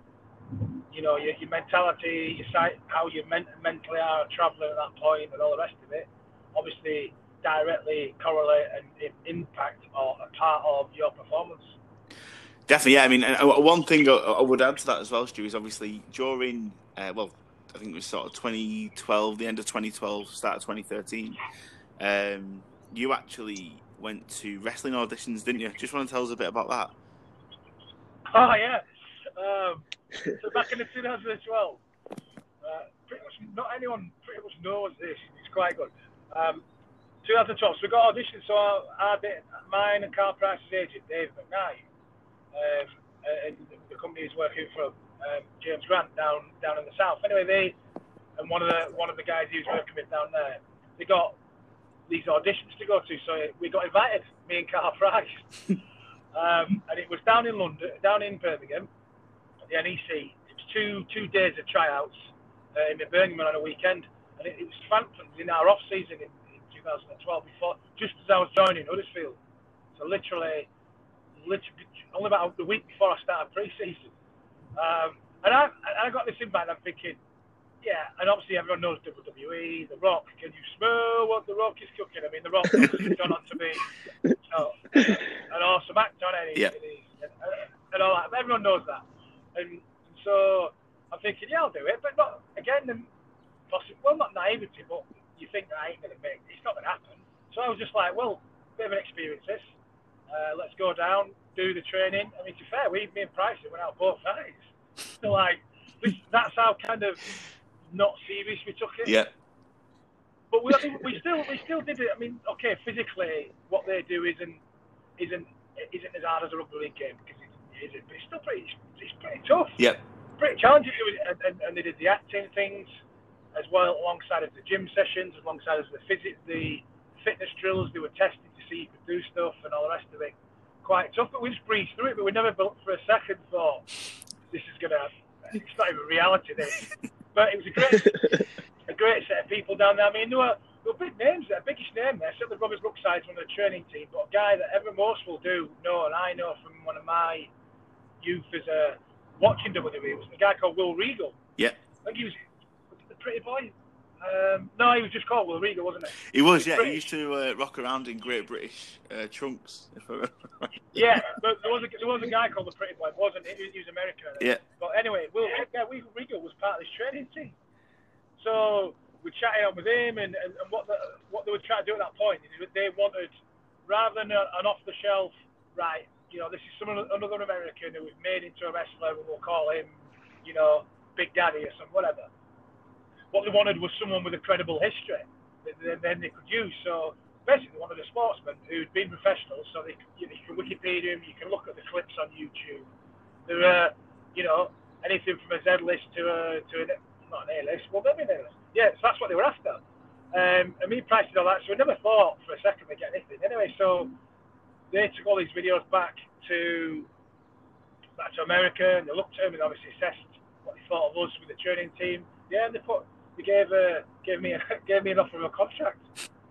You know, your, your mentality, your sight, how you men- mentally are travelling at that point, and all the rest of it, obviously directly correlate and impact or a part of your performance. Definitely, yeah. I mean, one thing I would add to that as well, Stu, is obviously during, uh, well, I think it was sort of twenty twelve, the end of twenty twelve, start of twenty thirteen, um, you actually went to wrestling auditions, didn't you? Just want to tell us a bit about that. Oh, yeah. Um, so back in the two thousand twelve, uh, pretty much not anyone pretty much knows this. It's quite good. Um, two thousand twelve, so we got auditions. So our, our, mine and Carl Price's agent, Dave McKnight, um, and the company he's working for, um, James Grant down down in the south. Anyway, they and one of the one of the guys he was working with down there, they got these auditions to go to. So we got invited, me and Carl Price, um, and it was down in London, down in Birmingham. The N E C. It was two two days of tryouts uh, in Birmingham on a weekend, and it, it was fantastic in our off season in, in two thousand twelve. Before, just as I was joining Huddersfield, so literally, literally only about a week before I started pre-season, um, and I and I got this invite. And I'm thinking, yeah, and obviously everyone knows W W E, The Rock. Can you smell what The Rock is cooking? I mean, The Rock has gone on to be you know, an awesome actor, and, yeah. and, and all that. Everyone knows that. And so I'm thinking, yeah, I'll do it, but not again. Possibly, well, not naivety, but you think that I ain't gonna make it's not gonna happen. So I was just like, well, bit of an experience this. Uh, let's go down, do the training. I mean, to be fair, we, me and Price went out both nights. So like, this, that's how kind of not serious we took it. Yeah. But we, I mean, we still, we still did it. I mean, okay, physically, what they do isn't, isn't, isn't as hard as a rugby league game because it's, it's, it's still pretty, it's pretty tough. Yeah. Pretty challenging. And, and, and they did the acting things as well, alongside of the gym sessions, alongside of the physics, the fitness drills. They were testing to see if you could do stuff and all the rest of it. Quite tough, but we just breezed through it. But we never for a second thought this is gonna. It's not even reality. This, but it was a great, a great set of people down there. I mean, there were, there were big names there, biggest name there. Certainly, Robert Brookside's one of the training team, but a guy that everyone most will do know, and I know from one of my youth as a watching W W E was a guy called Will Regal. Yeah. I think he was the pretty boy. Um, no, he was just called Will Regal, wasn't he? He was, He yeah. British. He used to uh, rock around in Great British uh, trunks. If I remember right. Yeah, there, there was a there was a guy called the Pretty Boy, wasn't he? He was American. I think. Yeah. But anyway, Will yeah, Will Regal was part of this training team. So we chatted on with him, and, and, and what the, what they were trying to do at that point is they wanted, rather than an off the shelf, right? You know, this is some another American who was made into a wrestler, and we'll call him, you know, Big Daddy or some whatever. What they wanted was someone with a credible history that then they could use. So basically, they wanted a sportsman who'd been professional, so they could, you, know, you can Wikipedia him, you can look at the clips on YouTube. There are, you know, anything from a Z list to a to a not an A list. Well, maybe an A list. Yeah, so that's what they were after. Um, and me priced all that, so we never thought for a second we'd get anything. Anyway, so they took all these videos back to back to America, and they looked at them and obviously assessed what they thought of us with the training team. Yeah, and they put. They gave uh, gave me a, gave me an offer of a contract,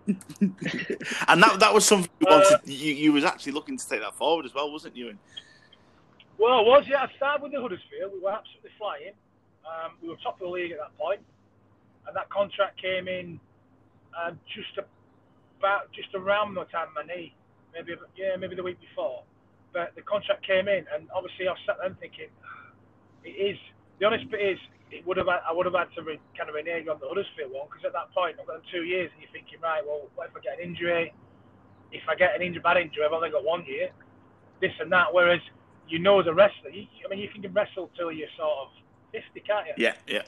and that that was something you wanted. Uh, you you was actually looking to take that forward as well, wasn't you? Well, I was. Yeah, I started with the Huddersfield. We were absolutely flying. Um, we were top of the league at that point, and that contract came in um, just about just around the time of my knee, maybe yeah, maybe the week before. But the contract came in, and obviously I was sat there thinking, it is the honest bit is. It would have I would have had to re, kind of renege on the Huddersfield one, because at that point I've got two years and you're thinking, right, well, what if I get an injury? If I get an injury, bad injury, I've only got one year, this and that. Whereas you know as a wrestler, you, I mean, you can wrestle till you're sort of fifty, can't you? Yeah, yeah.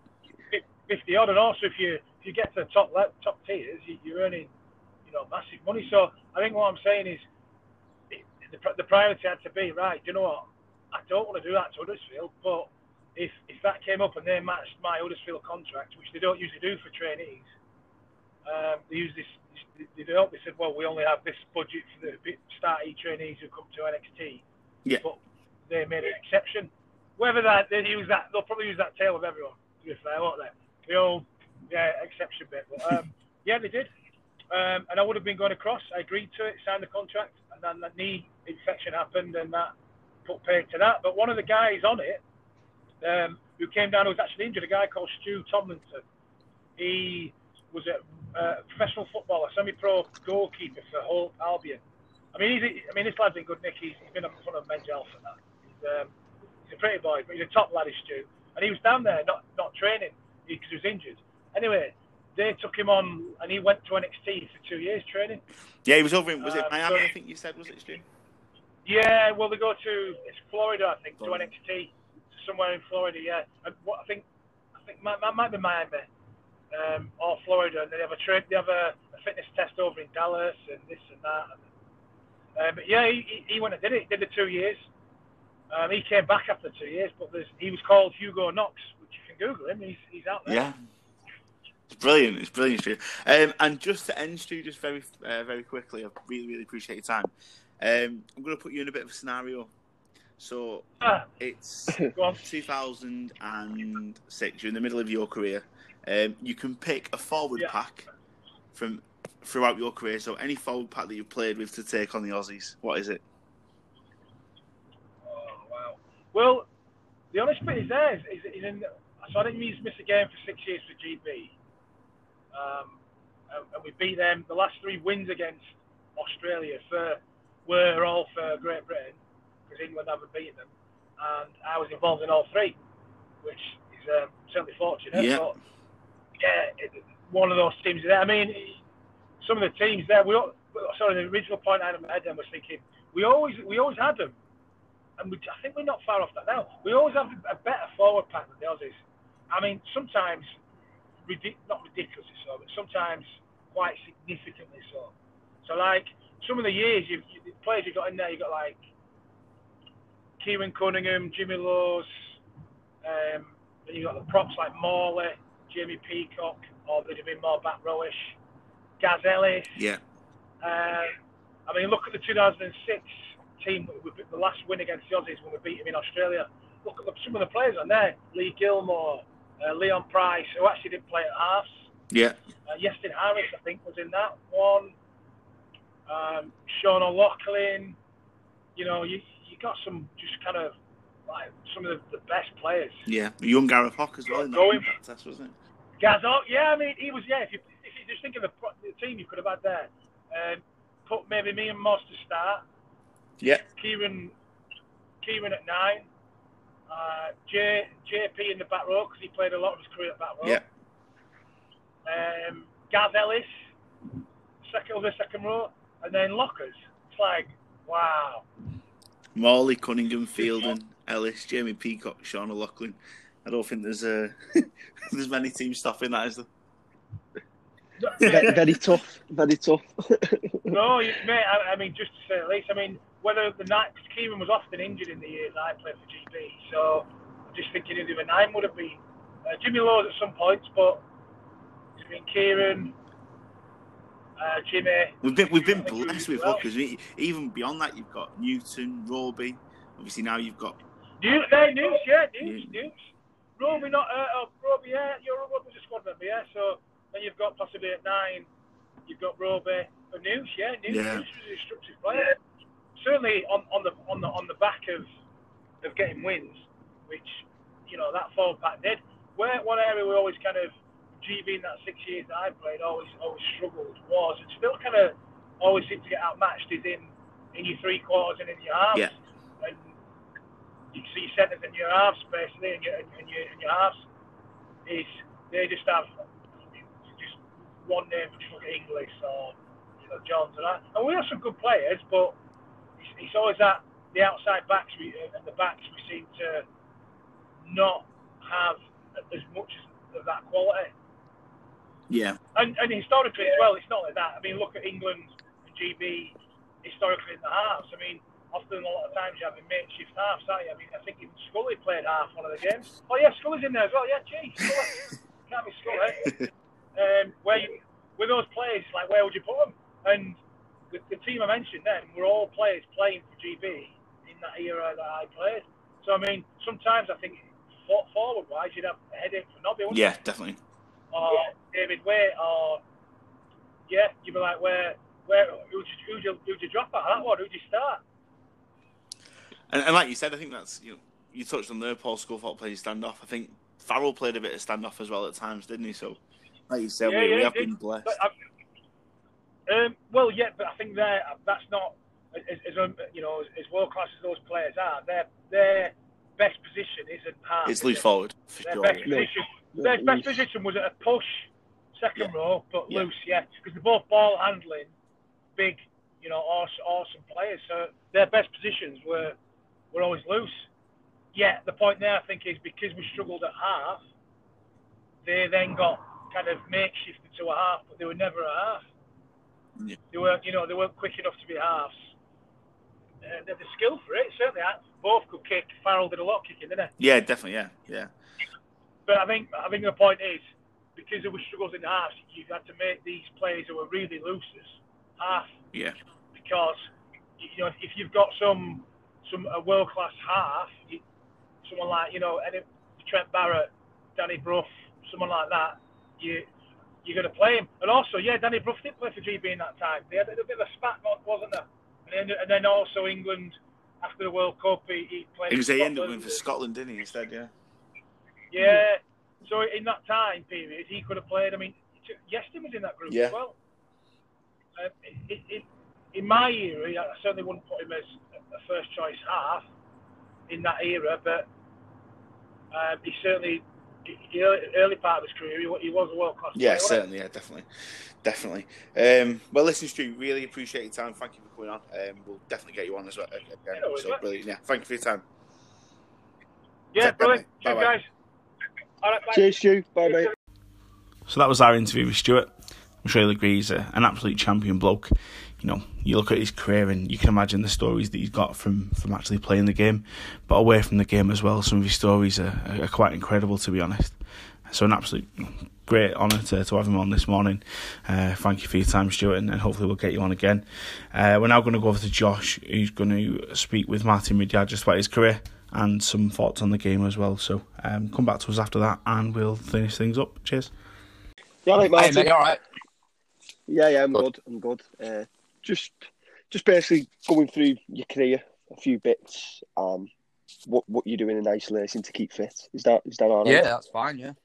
fifty odd, and also if you if you get to the top top tiers, you, you're earning, you know, massive money. So I think what I'm saying is it, the the priority had to be, right, do you know what? I don't want to do that to Huddersfield, but If if that came up and they matched my Huddersfield contract, which they don't usually do for trainees, um, they use this. They don't. They said, well, we only have this budget for the starty trainees who come to N X T. Yeah. But they made an exception. Whether that they use that, they'll probably use that tail of everyone. To be fair, won't they? The old yeah exception bit. But um, yeah, they did. Um, and I would have been going across. I agreed to it, signed the contract, and then that knee infection happened, and that put paid to that. But one of the guys on it. Um, who came down, who was actually injured, a guy called Stu Tomlinson. He was a uh, professional footballer, semi-pro goalkeeper for Hull Albion. I mean, he's a, I mean, this lad's in good nick. He's, he's been on front of men's health and that. He's, um, he's a pretty boy, but he's a top lad, is Stu. And he was down there, not not training, because he was injured. Anyway, they took him on, and he went to N X T for two years training. Yeah, he was over in, was it um, Miami, so, I think you said, was it, Stu? Yeah, well, they go to, it's Florida, I think, Florida. to N X T. Somewhere in Florida, yeah. And what I think, I think might, might be Miami um, or Florida, and they have a trip. They have a, a fitness test over in Dallas and this and that. And, uh, but yeah, he, he went and did it. He did the two years. Um, he came back after two years, but there's, he was called Hugo Knox, which you can Google him. He's he's out there. Yeah, it's brilliant. It's brilliant, Stu. Um, and just to end, Stu, just very uh, very quickly, I really really appreciate your time. Um, I'm going to put you in a bit of a scenario. So ah. it's two thousand six. You're in the middle of your career. Um, you can pick a forward yeah. pack from throughout your career. So any forward pack that you've played with to take on the Aussies. What is it? Oh wow. Well, the honest bit is there. Is, is in, so I didn't miss a game for six years for G B. Um, and, and we beat them. The last three wins against Australia for were all for Great Britain, because England haven't beaten them, and I was involved in all three, which is um, certainly fortunate. Yeah. But yeah, it, one of those teams there. I mean, some of the teams there. We all, sorry, the original point I had in my head then was thinking we always we always had them, and we, I think we're not far off that now. We always have a better forward pack than the Aussies. I mean, sometimes ridic- not ridiculously so, but sometimes quite significantly so. So like some of the years, you've, you, the players you've got in there, you've got like Kieran Cunningham, Jimmy Lowes, um, then you've got the props like Morley, Jamie Peacock, or they'd have been more back rowish, Gaz Ellis. Yeah. Um, I mean, look at the two thousand six team, the last win against the Aussies when we beat them in Australia. Look at the, some of the players on there. Lee Gilmore, uh, Leon Price, who actually didn't play at halves. Yeah. Uh, Yestin Harris, I think, was in that one. Um, Sean O'Loughlin. You know, you you got some just kind of like some of the, the best players. Yeah, young Gareth Hock as well in that Going, test, wasn't it? Gazzo, yeah, I mean, he was, yeah, if you, if you just think of the, the team you could have had there, um, put maybe me and Moss to start. Yeah. Kieran, Kieran at nine. Uh, J, JP in the back row, because he played a lot of his career at back row. Yeah. Um, Gaz Ellis, second other second row. And then lockers. It's like, wow. Morley, Cunningham, Fielding, Ellis, Jamie Peacock, Sean O'Loughlin. I don't think there's uh, there's many teams stopping that, is there? very, very tough, very tough. No, you, mate, I, I mean, just to say the least, I mean, whether the night, because Kieran was often injured in the years I played for G B, so I'm just thinking who the other nine would have been. Uh, Jimmy Lowes at some points, but I mean, Kieran, uh, Jimmy. We've been we've been blessed with well. hookers. Even beyond that, you've got Newton, Roby. Obviously now you've got New, there, News, yeah, News, yeah. News. Roby not, uh, oh, Roby, yeah, you're Roby's a squad member, yeah. So then you've got possibly at nine, you've got Roby, and News, yeah, News, yeah. News was a destructive player. Certainly on, on the on the on the back of of getting wins, which you know that forward pack did. Where one area we always kind of G B in that six years that I played always always struggled was and still kind of always seemed to get outmatched is in in your three quarters and in your halves. Yeah. And you see your centres in your halves basically, and your and your, and your halves is they just have just one name for just look at English or you know Johns and that. And we have some good players, but it's always that the outside backs we, and the backs we seem to not have as much of that quality. Yeah. And, and historically as well, it's not like that. I mean, look at England and G B historically in the halves. I mean, often a lot of times you have a makeshift halves, aren't you? I mean, I think even Scully played half one of the games. Oh yeah, Scully's in there as well. Yeah, gee, Scully. Can't be Scully. um, where you, with those players, like where would you put them? And The, the team I mentioned then were all players playing for G B in that era that I played. So, I mean, sometimes I think forward-wise, you'd have a headache for Nobby, wouldn't Yeah, you? definitely. Or David Waite, or, yeah, you'd be like, where, where, who'd you, who'd you, who'd you drop at that one? Who'd you start? And, and like you said, I think that's, you know, you touched on there, Paul Sculthorpe played standoff. I think Farrell played a bit of standoff as well at times, didn't he? So, like you said, yeah, we, yeah, we have it, been blessed. But, Um, well, yeah, but I think they're, that's not as, as you know as, as world class as those players are. Their their best position isn't half. It's loose forward. For their sure. best position, No, their no, best loose. position was at a push, second Yeah. row, but Yeah. loose, yeah, because they're both ball handling, big, you know, awesome, awesome players. So their best positions were were always loose. Yeah, the point there I think is because we struggled at half, they then got kind of makeshifted to a half, but they were never a half. Yeah. They weren't, you know, they weren't quick enough to be halves. Uh, they had the skill for it, certainly. Both could kick. Farrell did a lot of kicking, didn't he? Yeah, definitely, yeah, yeah. But I think, I think the point is, because there were struggles in the halves, you had to make these players who were really loose half. Yeah. Because, you know, if you've got some, some a world class half, you, someone like, you know, Trent Barrett, Danny Brough, someone like that, you. You're going to play him. And also, yeah, Danny Brough did play for G B in that time. They had a bit of a spat, wasn't there? And then, and then also England, after the World Cup, he, he played Because for he ended up Scotland. going for Scotland, didn't he, instead, yeah? Yeah. So in that time period, he could have played. I mean, Yeston was in that group Yeah. as well. Uh, it, it, it, in my era, I certainly wouldn't put him as a first choice half in that era, but um, he certainly... The early, early part of his career, he, he was a world class Yeah, player. certainly, yeah, definitely, definitely. Um, well, listen, Stu, really appreciate your time. Thank you for coming on. Um, we'll definitely get you on as well again. Yeah, no, so brilliant. Yeah, thank you for your time. Yeah, brilliant. Bye, Cheers, guys. All right, bye. Cheers, Stu. Bye, mate. So that was our interview with Stuart. I'm sure he'll agree he's a, an absolute champion bloke. You know, you look at his career and you can imagine the stories that he's got from, from actually playing the game, but away from the game as well. Some of his stories are, are quite incredible, to be honest. So an absolute great honour to, to have him on this morning. Uh, thank you for your time, Stuart, and, and hopefully we'll get you on again. Uh, we're now going to go over to Josh, who's going to speak with Martin Ridyard just about his career and some thoughts on the game as well. So um, come back to us after that and we'll finish things up. Cheers. Yeah, like Martin. Hey, mate, you all right? Yeah, yeah, I'm Good. good. I'm good. Uh, just, just basically going through your career, a few bits, um, what what you're doing in isolation to keep fit. Is that is that all right? Yeah, that's fine, yeah.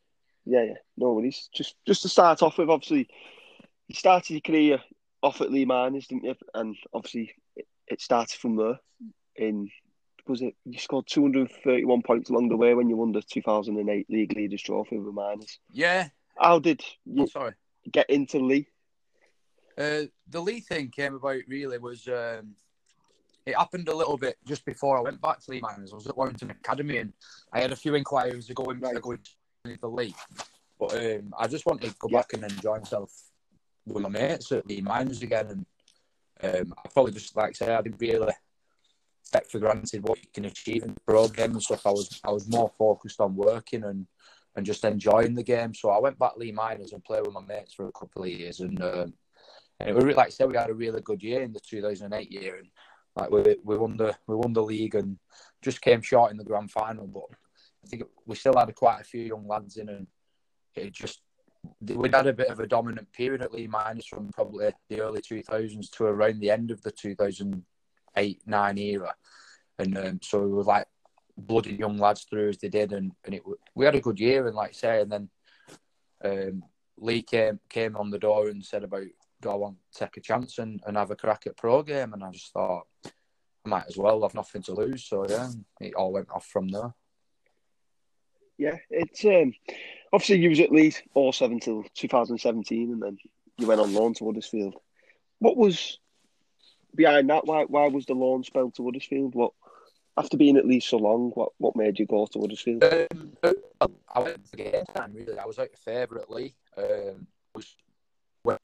Yeah, yeah, no worries. Just just to start off with, obviously, you started your career off at Lee Miners, didn't you? And obviously, it, it started from there. In was it you scored two hundred thirty-one points along the way when you won the two thousand eight League Leaders Trophy with Miners. Yeah. How did you Oh, sorry. get into Lee? Uh, the Lee thing came about really was um, it happened a little bit just before I went back to Lee Miners. I was at Warrington Academy and I had a few inquiries of going, right. going to the Lee, but um, I just wanted to go yeah. back and enjoy myself with my mates at Lee Miners again. And um, I probably just like I say I didn't really take for granted what you can achieve in the pro game and stuff. I was I was more focused on working and, and just enjoying the game. So I went back to Lee Miners and played with my mates for a couple of years and. Um, And it was like I said, we had a really good year in the two thousand eight year, and like we we won the we won the league and just came short in the grand final. But I think we still had quite a few young lads in, and it just we'd had a bit of a dominant period at Lee Miners from probably the early two thousands to around the end of the two thousand eight nine era, and um, so we were like bloody young lads through as they did, and, and it we had a good year, and like I say, and then um, Lee came came on the door and said about. Do I want to take a chance and, and have a crack at pro game? And I just thought I might as well. I've nothing to lose. So yeah, it all went off from there. Yeah, it's um, obviously you was at Leeds oh seven till two thousand seventeen, and then you went on loan to Huddersfield. What was behind that? Why why was the loan spell to Huddersfield? What after being at Leeds so long, what, what made you go to Huddersfield? Um, I went for game time. Really, I was out of favour at Leeds. Um, was when.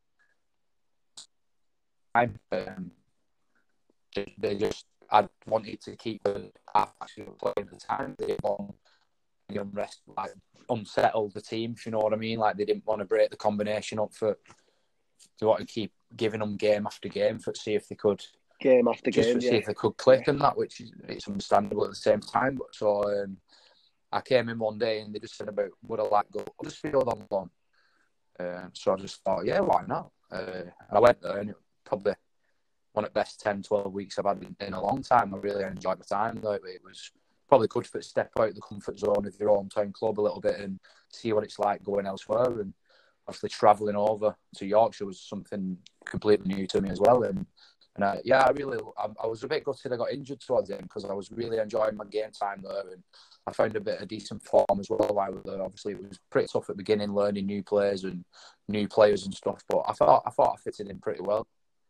Um, they just I wanted to keep the half actually playing at the time. They didn't want the unrest, like unsettle the team. If you know what I mean, like they didn't want to break the combination up for. They want to keep giving them game after game for see if they could game after just game, to yeah. see if they could click yeah. and that, which is it's understandable at the same time. But so um, I came in one day and they just said about would I like go Huddersfield on loan. Uh, so I just thought, yeah, why not? Uh, and I went there and. It, Probably one of the best ten, twelve weeks I've had in, in a long time. I really enjoyed my time though. It was probably good for step out the comfort zone of your hometown club a little bit and see what it's like going elsewhere. And obviously travelling over to Yorkshire was something completely new to me as well. And, and uh, yeah, I really, I, I was a bit gutted I got injured towards the end because I was really enjoying my game time there. And I found a bit of decent form as well while I was there. Obviously, it was pretty tough at the beginning, learning new players and new players and stuff. But I thought I thought I fitted in pretty well.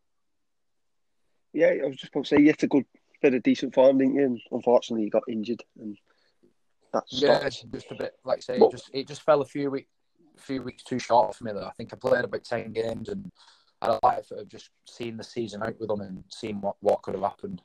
Yeah, I was just about to say you had a good bit of decent form, didn't you? And unfortunately, you got injured, and that's yeah, just a bit. Like I say, what? it just it just fell a few weeks, few weeks too short for me. Though I think I played about ten games, and I'd like to have just seen the season out with them and seen what, what could have happened.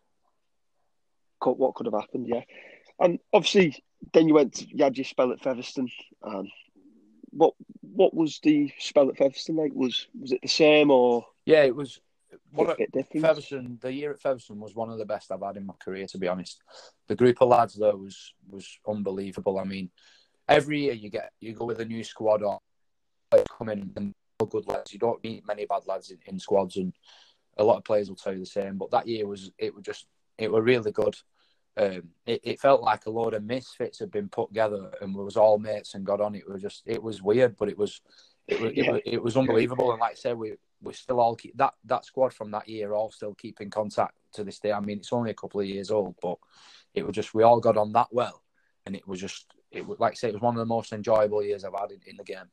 What could have happened, yeah. And obviously, then you went. To, you had your spell at Featherstone. And what what was the spell at Featherstone like? Was was it the same or? Yeah, it was. One of, Featherstone, the year at Featherstone was one of the best I've had in my career, to be honest. The group of lads there was was unbelievable. I mean, every year you get you go with a new squad or come in and good lads. You don't meet many bad lads in, in squads, and a lot of players will tell you the same. But that year was it was just it were really good. Um, it, it felt like a load of misfits had been put together, and we was all mates and got on. It was just it was weird, but it was it was yeah. it, was, it was unbelievable. And like I said, we. We still all keep that, that squad from that year all still keep in contact to this day. I mean, it's only a couple of years old, but it was just we all got on that well, and it was just it was like I say, it was one of the most enjoyable years I've had in, in the game.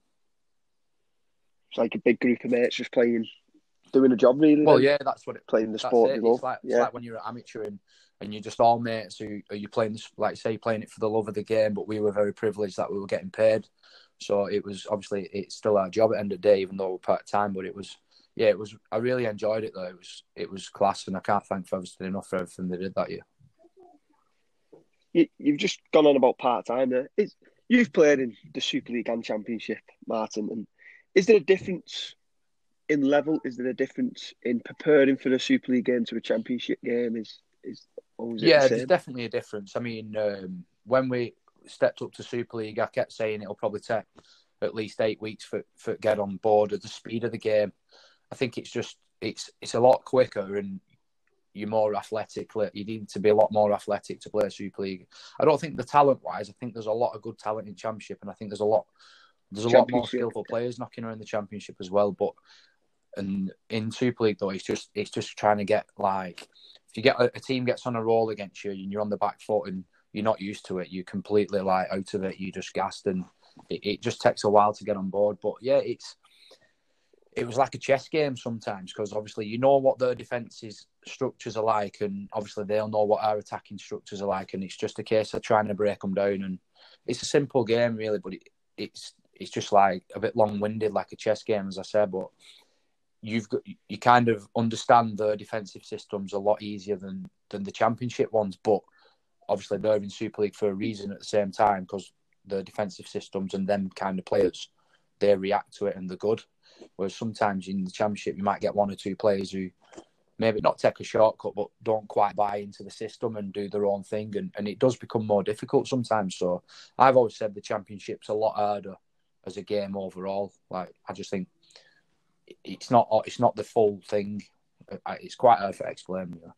It's like a big group of mates just playing, doing a job really. Well, then. yeah, that's what it. Playing the sport you love. It's like, yeah. it's like when you're an amateur and, and you're just all mates who are you playing this, like say playing it for the love of the game, but we were very privileged that we were getting paid. So it was obviously it's still our job at the end of the day, even though we're part time. But it was. Yeah, it was. I really enjoyed it though. It was. It was class, and I can't thank Featherstone enough for everything they did that year. You, you've just gone on about part time there. Is you've played in the Super League and Championship, Martin, and is there a difference in level? Is there a difference in preparing for the Super League game to a Championship game? Is is, or is it yeah, the there's definitely a difference. I mean, um, when we stepped up to Super League, I kept saying it'll probably take at least eight weeks for for get on board at the speed of the game. I think it's just it's it's a lot quicker and you're more athletic. You need to be a lot more athletic to play Super League. I don't think the talent wise, I think there's a lot of good talent in Championship, and I think there's a lot There's a lot more skillful players knocking around the Championship as well, but and in Super League though, it's just it's just trying to get like if you get a, a team gets on a roll against you and you're on the back foot and you're not used to it, you're completely like out of it. You just gassed, and it, it just takes a while to get on board. But yeah, it's it was like a chess game sometimes because obviously you know what their defences structures are like, and obviously they'll know what our attacking structures are like, and it's just a case of trying to break them down. And it's a simple game really, but it, it's it's just like a bit long-winded, like a chess game, as I said. But you've got you kind of understand the defensive systems a lot easier than than the Championship ones, but obviously they're in Super League for a reason at the same time because the defensive systems and them kind of players, they react to it and they're good. Whereas sometimes in the Championship you might get one or two players who maybe not take a shortcut but don't quite buy into the system and do their own thing, and, and it does become more difficult sometimes. So I've always said the Championship's a lot harder as a game overall. Like I just think it's not it's not the full thing. It's quite hard to explain. You know?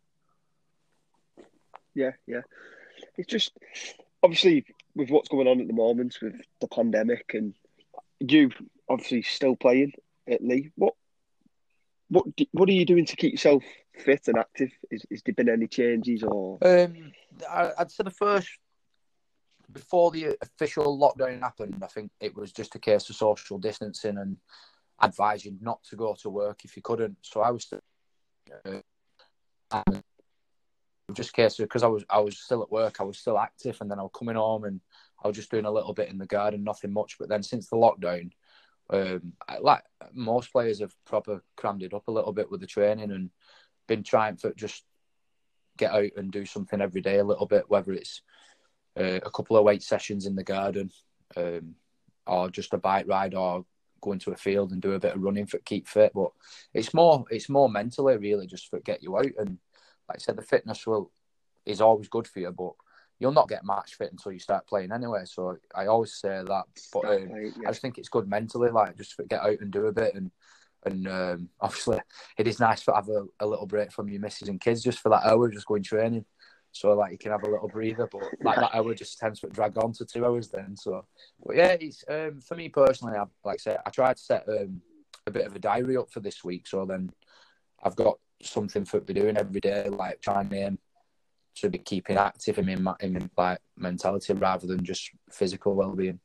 Yeah, yeah. It's just obviously with what's going on at the moment with the pandemic, and you obviously still playing at Leigh. What what what are you doing to keep yourself fit and active? Is is there been any changes or? Um, I'd say the first before the official lockdown happened, I think it was just a case of social distancing and advising not to go to work if you couldn't. So I was. Uh, and just a case of because I was I was still at work, I was still active, and then I was coming home and I was just doing a little bit in the garden, nothing much. But then since the lockdown, um, I, like most players have proper crammed it up a little bit with the training and been trying to just get out and do something every day a little bit, whether it's uh, a couple of weight sessions in the garden, um, or just a bike ride, or go into a field and do a bit of running for keep fit. But it's more it's more mentally really just for get you out. And like I said, the fitness will is always good for you, but you'll not get match fit until you start playing anyway. So I always say that. But um, yeah. I just think it's good mentally, like just for get out and do a bit. And and um, obviously it is nice to have a, a little break from your missus and kids just for that hour, just going training. So like you can have a little breather, but like that hour just tends to drag on to two hours then. So, but yeah, it's um, for me personally. I, like I said, I tried to set um, a bit of a diary up for this week, so then I've got something for be doing every day, like trying to aim to be keeping active in my in like mentality rather than just physical well-being.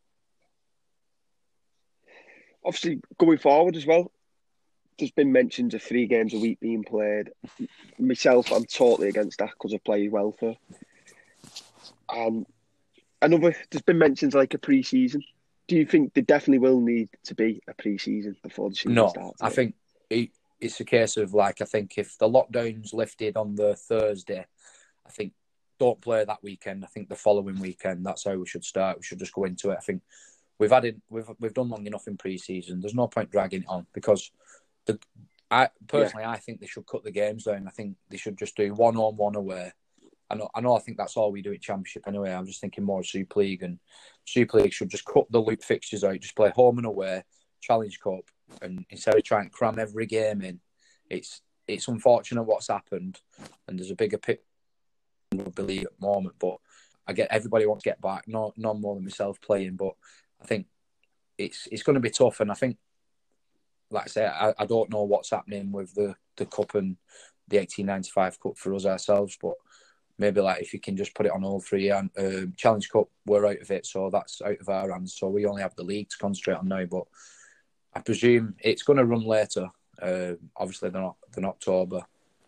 Obviously, going forward as well, there's been mentions of three games a week being played. Myself, I'm totally against that because of player welfare. And another, there's been mentions like a pre-season. Do you think there definitely will need to be a pre-season before the season no, starts? No, I think it, it's a case of like, I think if the lockdown's lifted on the Thursday, I think don't play that weekend. I think the following weekend, that's how we should start. We should just go into it. I think we've had it, we've we've done long enough in pre-season. There's no point dragging it on because the I personally yeah. I think they should cut the games down. I think they should just do one home, one away. I know I know I think that's all we do at Championship anyway. I'm just thinking more Super League, and Super League should just cut the loop fixtures out, just play home and away, Challenge Cup, and instead of trying to cram every game in, it's it's unfortunate what's happened, and there's a bigger picture I believe at the moment. But I get everybody wants to get back, no none more than myself playing, but I think it's it's going to be tough, and I think. Like I say, I, I don't know what's happening with the, the Cup and the eighteen ninety-five Cup for us ourselves, but maybe like if you can just put it on all three. And um, Challenge Cup, we're out of it, so that's out of our hands. So we only have the league to concentrate on now. But I presume it's going to run later. Uh, obviously, they're not they're in October.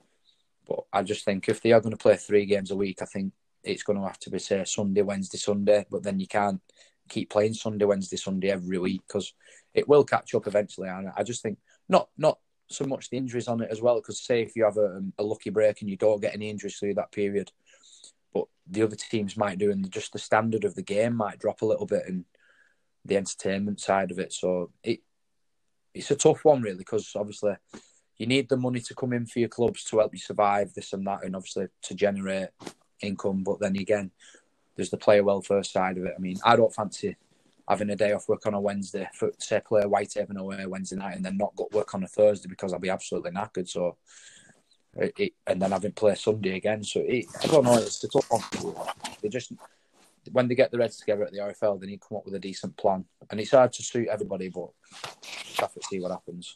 But I just think if they are going to play three games a week, I think it's going to have to be, say, Sunday, Wednesday, Sunday. But then you can't keep playing Sunday, Wednesday, Sunday every week because it will catch up eventually. And I just think not not so much the injuries on it as well, because say if you have a, a lucky break and you don't get any injuries through that period, but the other teams might do, and just the standard of the game might drop a little bit and the entertainment side of it. So it it's a tough one really, because obviously you need the money to come in for your clubs to help you survive this and that, and obviously to generate income. But then again, there's the player welfare side of it. I mean, I don't fancy having a day off work on a Wednesday for, say, play Whitehaven away Wednesday night and then not go to work on a Thursday because I'll be absolutely knackered. So, it, it, and then having play Sunday again. So, it, I don't know, it's a tough one. They just, when they get their heads together at the R F L, they need to come up with a decent plan. And it's hard to suit everybody, but we'll have to see what happens.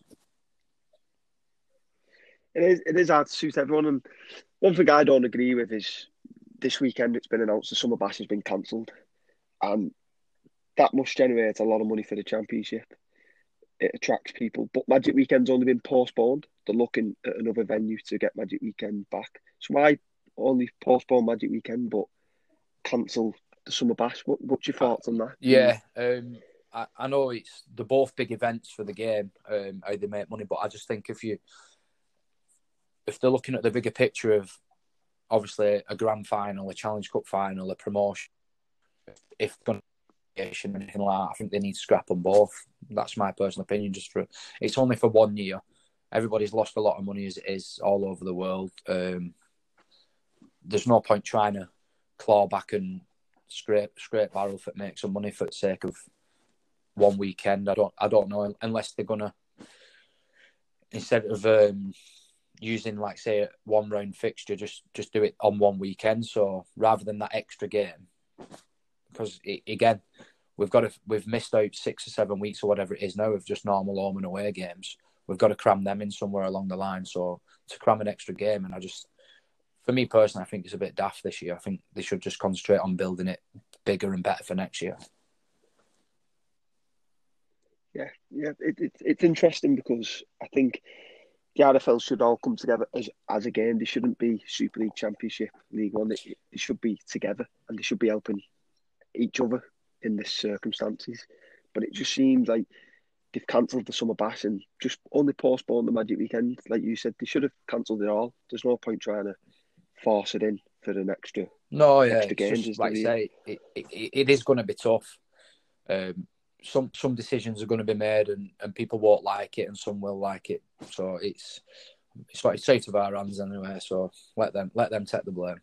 It is, it is hard to suit everyone. And one thing I don't agree with is this weekend it's been announced the Summer Bash has been cancelled. And that must generate a lot of money for the Championship. It attracts people. But Magic Weekend's only been postponed. They're looking at another venue to get Magic Weekend back. So why only postpone Magic Weekend but cancel the Summer Bash? What, what's your thoughts on that? Yeah, um, I, I know it's they're both big events for the game, um, how they make money, but I just think if you if they're looking at the bigger picture of obviously a grand final, a Challenge Cup final, a promotion, if they're going to or anything like that, I think they need to scrap them both. That's my personal opinion. Just for it's only for one year. Everybody's lost a lot of money as it is all over the world. Um, there's no point trying to claw back and scrape scrape barrel for make some money for the sake of one weekend. I don't I don't know unless they're gonna instead of um, using like say one round fixture, just just do it on one weekend. So rather than that extra game, because it, again we've got to we've missed out six or seven weeks or whatever it is now of just normal home and away games. We've got to cram them in somewhere along the line. So to cram an extra game, and I just, for me personally, I think it's a bit daft this year. I think they should just concentrate on building it bigger and better for next year. Yeah, yeah, it, it, it's interesting because I think the R F L should all come together as as a game. They shouldn't be Super League, Championship, League One. They, they should be together and they should be helping each other in this circumstances. But it just seems like they've cancelled the Summer Bash and just only postponed the Magic Weekend. Like you said, they should have cancelled it all. There's no point trying to force it in for an extra. No, yeah, extra games, just, like I say, it, it, it is going to be tough. Um, some some decisions are going to be made, and, and people won't like it, and some will like it. So it's it's like it's out of our hands anyway. So let them let them take the blame.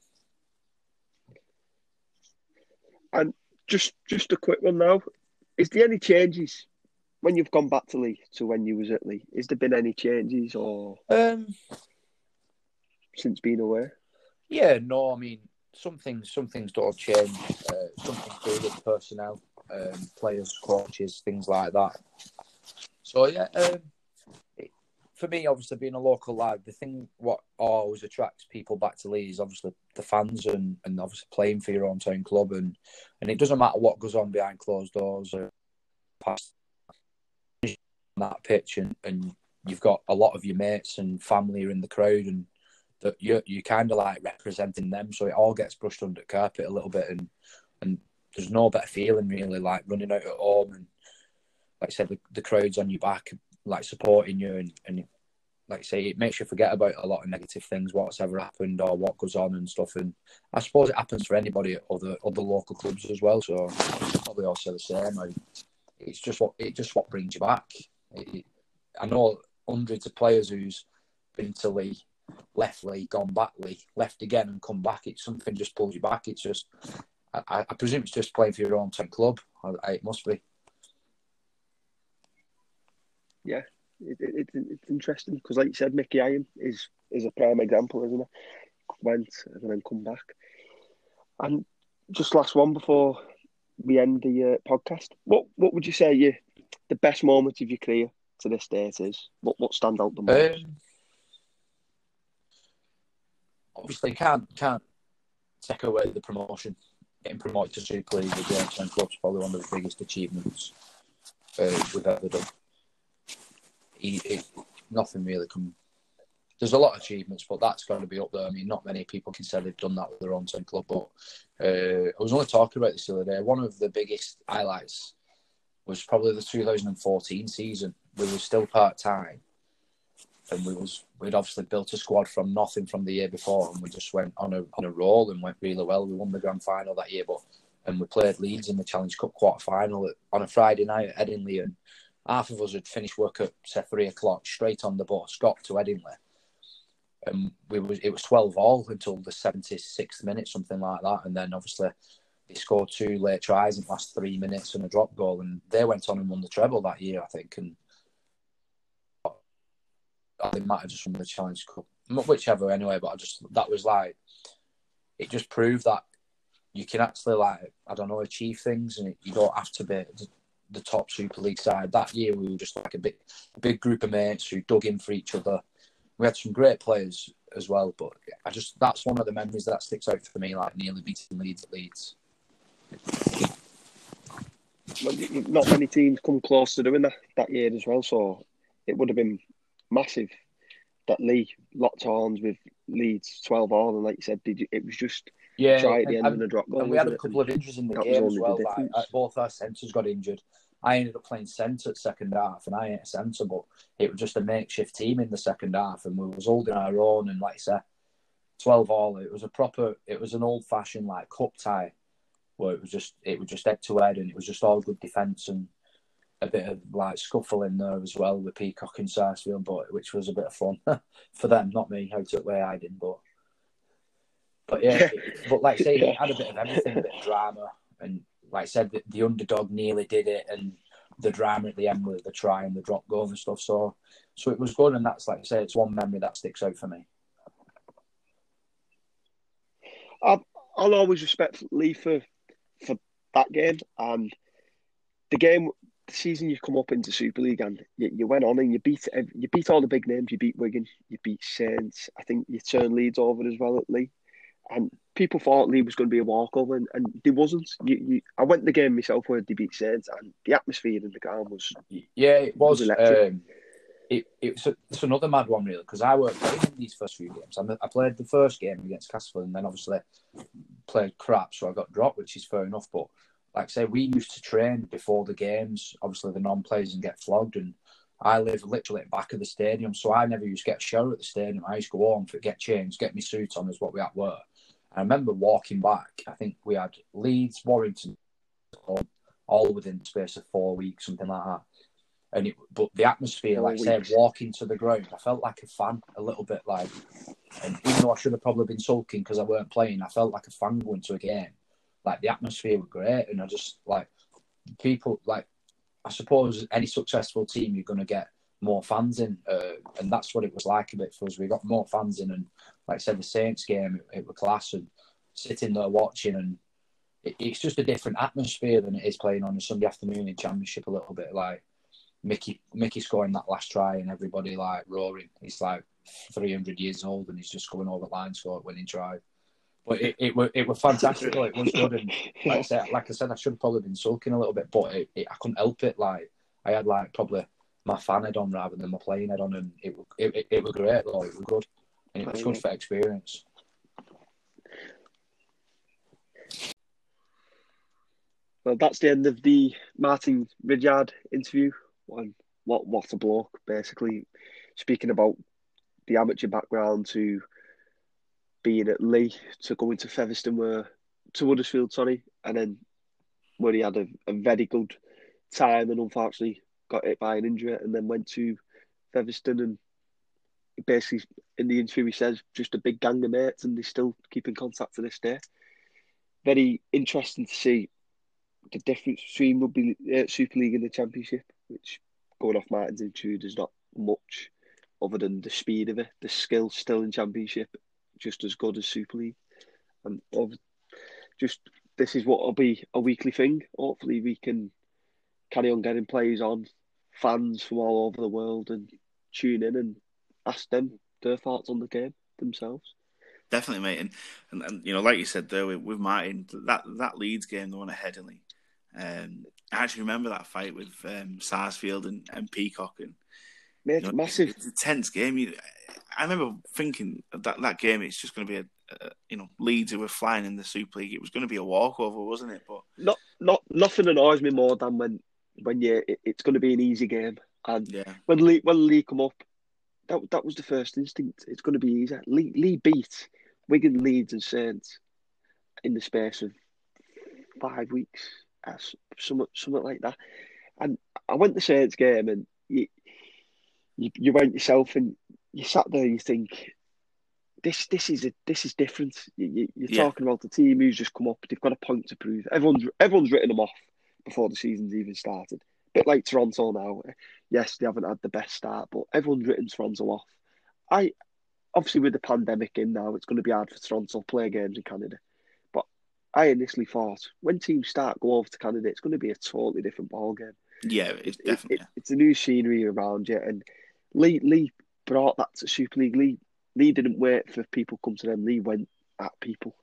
And just just a quick one now: is there any changes when you've gone back to Lee to when you was at Lee? Has there been any changes or um, since being away? Yeah, no, I mean some things some things don't change. Uh, something to do with personnel, um, players, coaches, things like that. So yeah, um, it, for me, obviously being a local lad, the thing what always attracts people back to Lee is obviously the fans and, and obviously playing for your own town club, and, and it doesn't matter what goes on behind closed doors or past that pitch, and, and you've got a lot of your mates and family are in the crowd, and that you you kind of like representing them, so it all gets brushed under the carpet a little bit, and and there's no better feeling really like running out at home and like I said the, the crowd's on your back like supporting you, and, and like I say it makes you forget about a lot of negative things, what's ever happened or what goes on and stuff, and I suppose it happens for anybody at other other local clubs as well, so probably all say the same. I, it's just what it just what brings you back. It, I know hundreds of players who's been to Lee, left Lee, gone back Lee, left again and come back. It's something just pulls you back. It's just, I, I presume it's just playing for your own town club. I, I, it must be. Yeah, it, it, it, it's interesting because, like you said, Mickey Iron is is a prime example, isn't it? Went and then come back. And just last one before we end the uh, podcast. What what would you say you the best moment of your career to this date is? What what stands out the most? Um, obviously, can't can't take away the promotion. Getting promoted to Super League with the Town Club's probably one of the biggest achievements uh, we've ever done. He, it, nothing really can. There's a lot of achievements, but that's got to be up there. I mean, not many people can say they've done that with their own town club. But uh, I was only talking about this the other day. One of the biggest highlights was probably the two thousand fourteen season. We were still part time, and we was we'd obviously built a squad from nothing from the year before, and we just went on a on a roll and went really well. We won the grand final that year, but and we played Leeds in the Challenge Cup quarter final on a Friday night at Headingley, and half of us had finished work at say three o'clock, straight on the bus, got to Headingley. And we was it was twelve all until the seventy-sixth minute, something like that. And then obviously they scored two late tries in the last three minutes and a drop goal, and they went on and won the treble that year, I think. And I think might have just won the Challenge Cup, whichever anyway. But I just that was like it just proved that you can actually, like, I don't know, achieve things, and you don't have to be the, the top Super League side. That year, we were just like a big, big group of mates who dug in for each other. We had some great players as well, but I just that's one of the memories that sticks out for me, like nearly beating Leeds at Leeds. Not many teams come close to doing that that year as well, so it would have been massive that Lee locked horns with Leeds twelve all, and like you said, did you, it was just yeah, a try at the and, end and a drop goal. And we had a it? couple and of injuries in the that game was as only the well. Like, both our centres got injured. I ended up playing centre at second half, and I ain't a centre, but it was just a makeshift team in the second half, and we was holding our own. And like I said, twelve all. It was a proper. It was an old fashioned like cup tie, where it was just it was just head to head, and it was just all good defence and a bit of like scuffle in there as well with Peacock and Sarsfield, but which was a bit of fun for them, not me. How took way I did, but but yeah, it, but like I say, it had a bit of everything, a bit of drama, and like I said, the, the underdog nearly did it, and the drama at the end with the try and the drop goal and stuff. So, so it was good, and that's like I say, it's one memory that sticks out for me. I'll, I'll always respect Lee for for that game, and the game, the season you come up into Super League, and you, you went on and you beat you beat all the big names. You beat Wigan, you beat Saints. I think you turned Leeds over as well at Lee. And people thought Lee was going to be a walkover, and, and there wasn't. You, you, I went the game myself where they beat Saints, and the atmosphere in the ground was yeah, it was. was um, it it's, a, it's another mad one really, because I weren't playing in these first few games. I, I played the first game against Castleford, and then obviously played crap, so I got dropped, which is fair enough. But like I say, we used to train before the games. Obviously, the non-players and get flogged, and I live literally at the back of the stadium, so I never used to get a shower at the stadium. I used to go home for get changed, get my suit on, is what we had to wear. I remember walking back. I think we had Leeds, Warrington, all within the space of four weeks, something like that. And it, but the atmosphere, four like weeks. I said, walking to the ground, I felt like a fan a little bit, like. And even though I should have probably been sulking because I weren't playing, I felt like a fan going to a game. Like the atmosphere was great, and I just like people like. I suppose any successful team, you're going to get more fans in, uh, and that's what it was like a bit for us. We got more fans in, and like I said, the Saints game, it, it was class, and sitting there watching, and it, it's just a different atmosphere than it is playing on a Sunday afternoon in Championship a little bit. Like Mickey, Mickey scoring that last try, and everybody like roaring. He's like three hundred years old, and he's just going over the line, scored winning try. But it it were it was fantastic. Like, it was good, and like I said, like I said, I should have probably been sulking a little bit, but it, it, I couldn't help it. Like I had like probably my fan head on rather than my playing head on, and it it it, it was great though. It was good, and it was good for experience. Well, that's the end of the Martin Ridyard interview. One, what what a bloke! Basically, speaking about the amateur background to being at Lee, to going to Featherstone, where to Huddersfield, sorry, and then where he had a, a very good time, and unfortunately got hit by an injury, and then went to Featherstone, and basically in the interview he says just a big gang of mates, and they still keep in contact to this day. Very interesting to see the difference between rugby uh, Super League and the Championship, which, going off Martin's interview, there's not much other than the speed of it. The skill still in Championship just as good as Super League, and just this is what will be a weekly thing. Hopefully we can carry on getting players on, fans from all over the world, and tune in and ask them their thoughts on the game themselves. Definitely, mate, and, and, and you know, like you said there with, with Martin, that that Leeds game, the one at Headingley, um, I actually remember that fight with um, Sarsfield and, and Peacock, and mate, you know, massive. It's, it's a tense game. You, I remember thinking that that game, it's just going to be a, a you know Leeds who were flying in the Super League. It was going to be a walkover, wasn't it? But not not nothing annoys me more than when when you it, it's going to be an easy game, and yeah. when Lee when Lee come up, that that was the first instinct. It's going to be easy. Lee Lee beat Wigan, Leeds, and Saints in the space of five weeks, uh, something something like that. And I went to the Saints game, and you you, you went yourself, and you sat there. You think this this is a this is different. You, you, you're yeah. talking about the team who's just come up. They've got a point to prove. Everyone's everyone's written them off before the season's even started. A bit like Toronto now. Yes, they haven't had the best start, but everyone's written Toronto off. I obviously with the pandemic in now, it's going to be hard for Toronto to play games in Canada. But I initially thought when teams start go over to Canada, it's going to be a totally different ballgame. Yeah, it's it, definitely. It, it, it's a new scenery around you, and Lee Lee brought that to Super League. Lee Lee didn't wait for people to come to them. Lee went at people.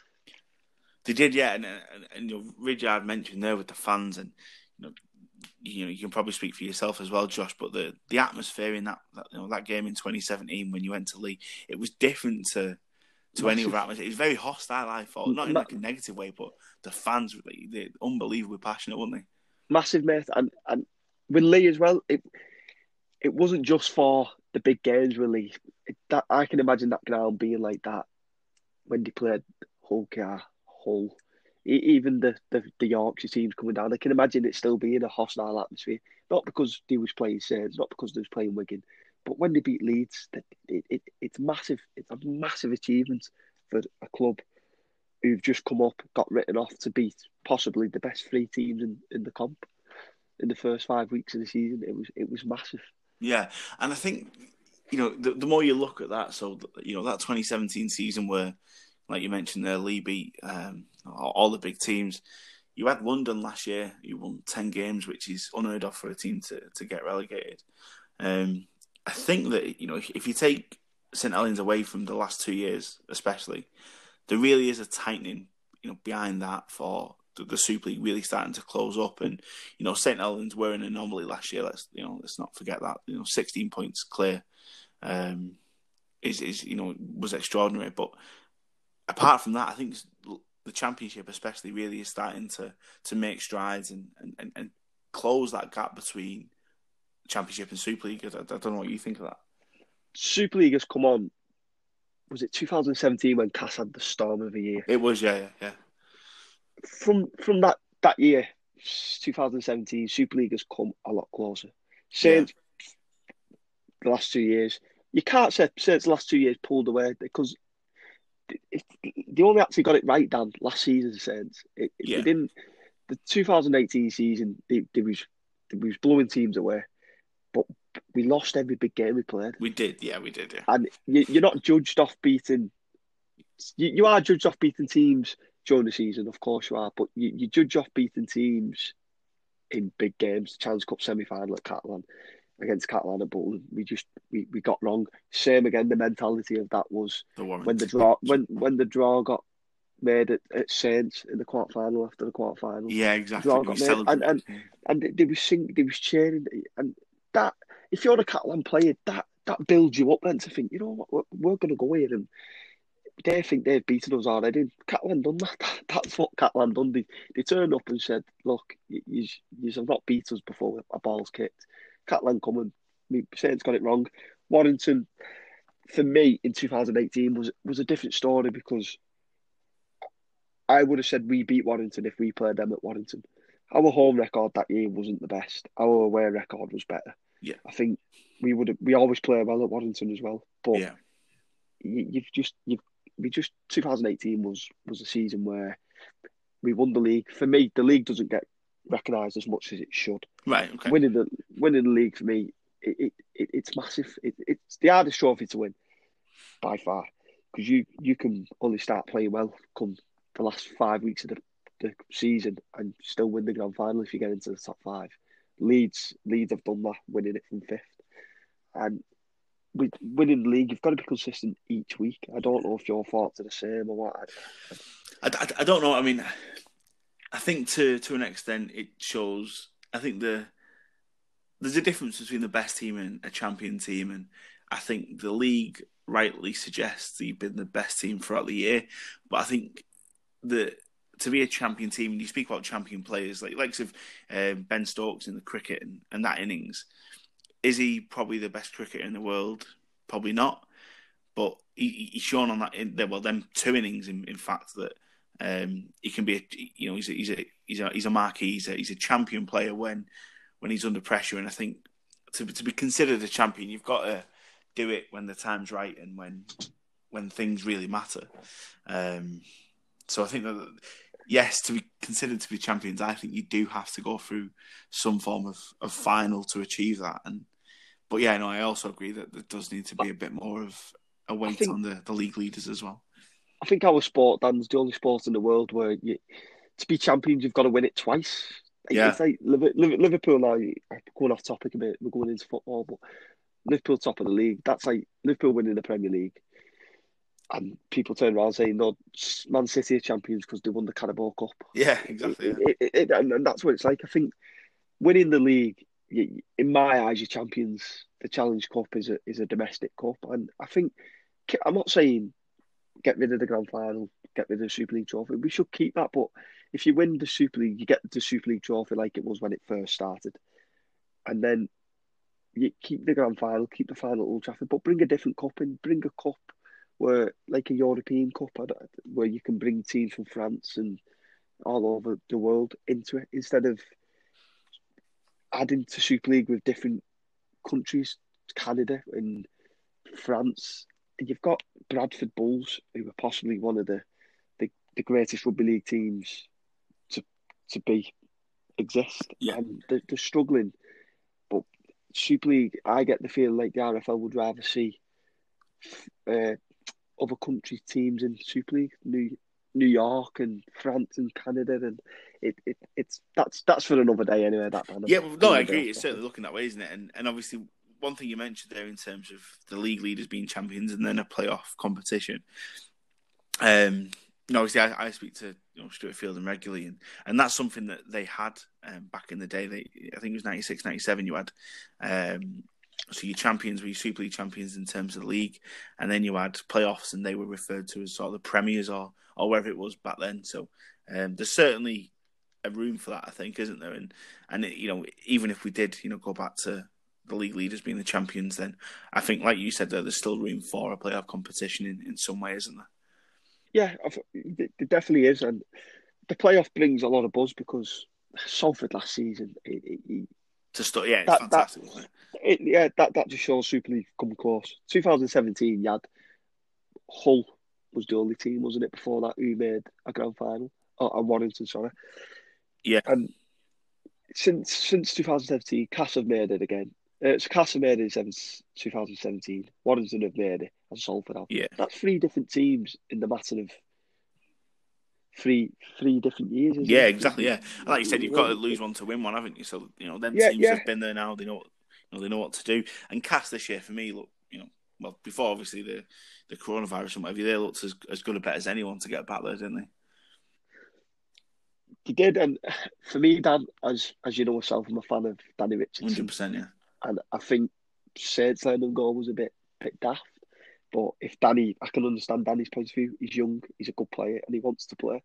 They did, yeah, and and, and you know, Ridgard mentioned there with the fans, and you know, you know, you can probably speak for yourself as well, Josh. But the, the atmosphere in that, that you know that game in twenty seventeen when you went to Lee, it was different to to Massive. any other atmosphere. It was very hostile. I thought, not in Ma- like a negative way, but the fans were like, they're unbelievably passionate, weren't they? Massive, mate, and and with Lee as well. It it wasn't just for the big games with Lee. It, that I can imagine that ground being like that when they played Hull, Car, Hull. Even the, the, the Yorkshire teams coming down, I can imagine it still being a hostile atmosphere. Not because they was playing Saints, not because they was playing Wigan, but when they beat Leeds, it, it, it, it's massive. It's a massive achievement for a club who've just come up, got written off to beat possibly the best three teams in, in the comp in the first five weeks of the season. It was it was massive. Yeah, and I think, you know, the, the more you look at that, so, you know, that twenty seventeen season where, like you mentioned there, Lee beat um, all the big teams. You had London last year. You won ten games, which is unheard of for a team to, to get relegated. Um, I think that, you know, if, if you take St Helens away from the last two years, especially, there really is a tightening, you know, behind that for the, the Super League really starting to close up. And, you know, St Helens were an anomaly last year. Let's, you know, let's not forget that. You know, sixteen points clear um, is, is, you know, was extraordinary. But apart from that, I think the Championship especially really is starting to to make strides and, and, and close that gap between Championship and Super League. I, I don't know what you think of that. Super League has come on, was it two thousand seventeen when Cass had the storm of a year? It was, yeah, yeah, yeah. From from that, that year, two thousand seventeen, Super League has come a lot closer. Saints, yeah. The last two years, you can't say Saints the last two years pulled away because It, they only actually got it right down last season's Saints. It, it, yeah. They didn't. The two thousand eighteen season, they, they was they was blowing teams away, but we lost every big game we played. We did, yeah, we did, yeah. And you, you're not judged off beating. You, you are judged off beating teams during the season, of course you are, but you, you judge off beating teams in big games. Challenge Cup semi final at Catalan against Catalan at Bolton, we just we, we got wrong. Same again. The mentality of that was the when the draw when when the draw got made at, at Saints in the quarter final after the quarter final. Yeah, exactly. Draw got made, and and and they was singing, they was cheering, and that if you're a Catalan player, that that builds you up then to think, you know what, we're, we're going to go here and they think they've beaten us already. Catalan done that. that. That's what Catalan done. They they turned up and said, look, you you have not beat us before a ball's kicked. Catalan coming, Saints got it wrong. Warrington, for me, in two thousand eighteen was was a different story because I would have said we beat Warrington if we played them at Warrington. Our home record that year wasn't the best. Our away record was better. Yeah, I think we would have, we always play well at Warrington as well. But yeah, you, you've just you've we just two thousand eighteen was was a season where we won the league. For me, the league doesn't get recognised as much as it should. Right. Okay. Winning the winning the league for me, it, it, it it's massive. It, it's the hardest trophy to win by far because you you can only start playing well come the last five weeks of the, the season and still win the grand final if you get into the top five. Leeds Leeds have done that, winning it from fifth, and with winning the league, you've got to be consistent each week. I don't know if your thoughts are the same or what. I, I, I don't know. I mean. I think to to an extent it shows. I think the there's a difference between the best team and a champion team, and I think the league rightly suggests that you've been the best team throughout the year. But I think that to be a champion team, and you speak about champion players like likes of um, Ben Stokes in the cricket and, and that innings, is he probably the best cricketer in the world? Probably not. But he, he's shown on that in well, them two innings, in, in fact, that. Um, he can be, a, you know, he's a, he's a he's a he's a marquee. He's a, he's a champion player when when he's under pressure. And I think to to be considered a champion, you've got to do it when the time's right and when when things really matter. Um, so I think that yes, to be considered to be champions, I think you do have to go through some form of, of final to achieve that. And but yeah, no, I also agree that there does need to be a bit more of a weight think, on the, the league leaders as well. I think our sport, Dan's the only sport in the world where you, to be champions, you've got to win it twice. Yeah. It's like Liverpool now, going off topic a bit, we're going into football, but Liverpool top of the league, that's like Liverpool winning the Premier League. And people turn around saying, no, Man City are champions because they won the Carabao Cup. Yeah, exactly. It, it, it, and that's what it's like. I think winning the league, in my eyes, you're champions. The Challenge Cup is a is a domestic cup. And I think, I'm not saying get rid of the Grand Final, get rid of the Super League trophy. We should keep that. But if you win the Super League, you get the Super League trophy like it was when it first started. And then you keep the Grand Final, keep the final at Old Trafford, but bring a different cup in, bring a cup where, like a European Cup, where you can bring teams from France and all over the world into it, instead of adding to Super League with different countries, Canada and France. And you've got Bradford Bulls, who are possibly one of the, the, the greatest rugby league teams to to be exist. Yeah. And they're, they're struggling. But Super League, I get the feeling like the R F L would rather see uh, other countries' teams in Super League, New New York and France and Canada, and it, it it's that's that's for another day anyway. That Banner. Yeah, well, no, I agree. It's certainly looking that way, isn't it? And and obviously, one thing you mentioned there in terms of the league leaders being champions and then a playoff competition. Um, you know, obviously, I, I speak to you know Stuart Fielding regularly, and, and that's something that they had um, back in the day. They, I think it was ninety-six, ninety-seven. You had. Um, So your champions were your Super League champions in terms of the league, and then you had playoffs, and they were referred to as sort of the premiers or or wherever it was back then. So um, there's certainly a room for that, I think, isn't there? And and it, you know, even if we did, you know, go back to the league leaders being the champions, then I think, like you said, there there's still room for a playoff competition in, in some way, isn't there? Yeah, there definitely is, and the playoff brings a lot of buzz because Salford last season. It, it, To start, yeah, it's that, fantastic. That, isn't it? It, yeah, that, that just shows Super League come close. twenty seventeen, you had Hull was the only team, wasn't it, before that, who made a grand final? Oh, and Warrington, sorry. Yeah. And since since twenty seventeen, Cass have made it again. Uh, so Cass have made it in twenty seventeen. Warrington have made it, and Salford have. Yeah. That's three different teams in the matter of three three different years. Isn't Yeah, it? exactly. Yeah, and like you said, you've got to lose one to win one, haven't you? So you know, them Yeah, teams yeah. have been there now. They know, you know, they know what to do. And Cass this year for me, look, you know, well before obviously the, the coronavirus and whatever, they looked as as good a bet as anyone to get back there, didn't they? They did, and for me, Dan, as as you know myself, I'm a fan of Danny Richardson. Hundred percent, yeah. And I think Saints letting him go was a bit bit daft. But if Danny, I can understand Danny's point of view. He's young, he's a good player, and he wants to play.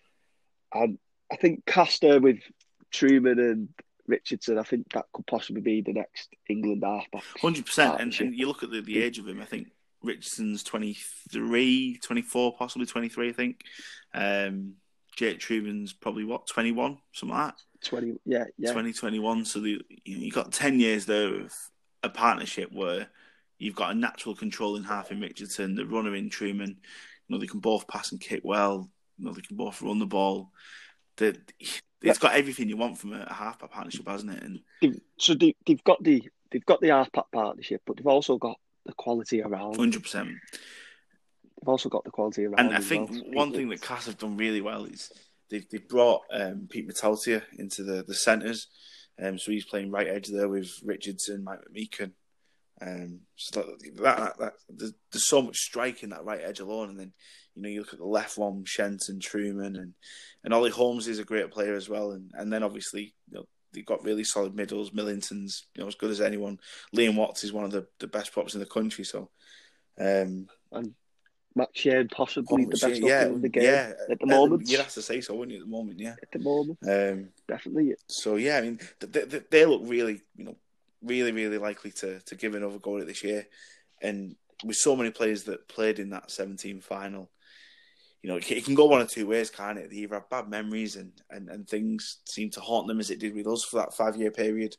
And I think Castor with Truman and Richardson, I think that could possibly be the next England halfback. Hundred percent. And and you look at the, the age of him. I think Richardson's twenty-three, twenty-four, possibly twenty-three. I think. Um, Jake Truman's probably what, twenty-one, something like that. Twenty, yeah, yeah. Twenty twenty-one. So the you know, you got ten years there of a partnership where you've got a natural controlling half in Richardson, the runner in Truman. You know, they can both pass and kick well. You know, they can both run the ball. The, it's got everything you want from a, a half-back partnership, hasn't it? And they've, so they, they've got the they've got the half-back partnership, but they've also got the quality around. Hundred percent. They've also got the quality around. And I think well. one thing that Cass have done really well is they've they've brought um, Pete Metaltia into the the centres. Um, so he's playing right edge there with Richardson, Mike McMeekan. Um, so that, that, that, that there's, there's so much strike in that right edge alone, and then you know you look at the left one, Shenton, Truman, and and Ollie Holmes is a great player as well, and and then obviously you know they've got really solid middles. Millington's you know as good as anyone. Liam Watts is one of the, the best props in the country. So, um, and Matt Shane possibly the best yeah, in the game yeah, at the moment. You'd have to say so, wouldn't you? At the moment, yeah. At the moment, um, definitely. So yeah, I mean they, they, they look really you know. really, really likely to, to give another go at it this year. And with so many players that played in that seventeen final, you know, it can go one or two ways, can't it? They either have bad memories and, and, and things seem to haunt them as it did with us for that five-year period.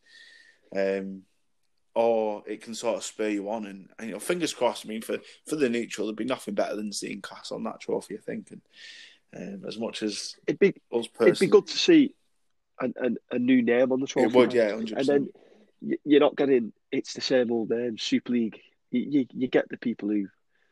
Um, or it can sort of spur you on. And, and you know, fingers crossed, I mean, for, for the neutral, there'd be nothing better than seeing Cass on that trophy, I think. And um, as much as it'd be, us it'd be good to see a, a, a new name on the trophy. It would, yeah, one hundred percent. And then you're not getting, it's the same old name, Super League. You, you, you get the people who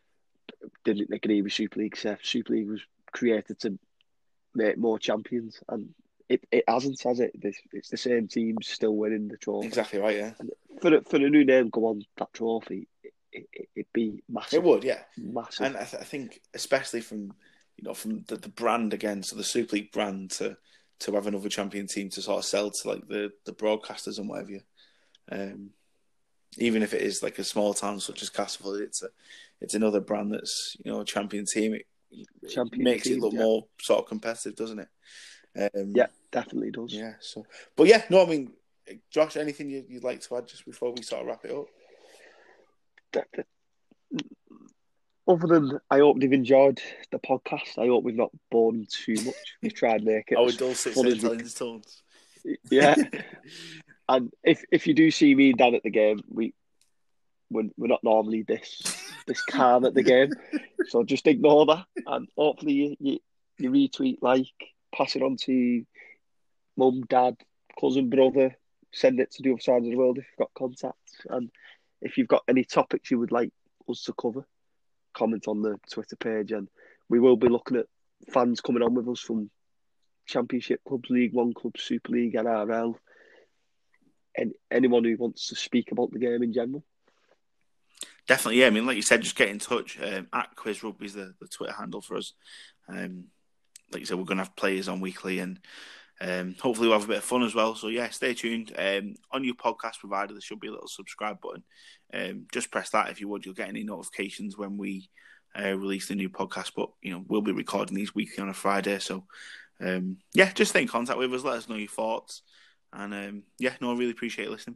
didn't agree with Super League. So Super League was created to make more champions, and it, it hasn't, has it? It's, it's the same teams still winning the trophy. Exactly right, yeah. And for a, for a new name go on that trophy, it, it, it'd be massive. It would, yeah. Massive. And I, th- I think, especially from you know from the, the brand again, so the Super League brand to to have another champion team to sort of sell to like the, the broadcasters and whatever. Um, even if it is like a small town such as Castleford, it's a it's another brand that's you know a champion team. It, champion it makes team, it look yeah. more sort of competitive, doesn't it? Um, yeah, definitely does. Yeah. So, but yeah, no, I mean, Josh, anything you, you'd like to add just before we sort of wrap it up? That, that, other than, I hope they've enjoyed the podcast. I hope we've not bored them too much. We've tried to make it. Our as dulcet fun as we Italian tones. Yeah. And if if you do see me and Dan at the game, we we're, we're not normally this this calm at the game, so just ignore that. And hopefully you, you, you retweet, like, pass it on to mum, dad, cousin, brother, send it to the other side of the world if you've got contacts. And if you've got any topics you would like us to cover, comment on the Twitter page, and we will be looking at fans coming on with us from Championship clubs, League One clubs, Super League, N R L, and anyone who wants to speak about the game in general. Definitely, yeah. I mean, like you said, just get in touch. Um, at Quiz Rugby is the, the Twitter handle for us. Um, like you said, we're going to have players on weekly, and um, hopefully we'll have a bit of fun as well. So yeah, stay tuned. Um, on your podcast provider, there should be a little subscribe button. Um, just press that if you would. You'll get any notifications when we uh, release the new podcast. But you know, we'll be recording these weekly on a Friday, so. Um, yeah, just stay in contact with us. Let us know your thoughts, and um, yeah, no, I really appreciate listening.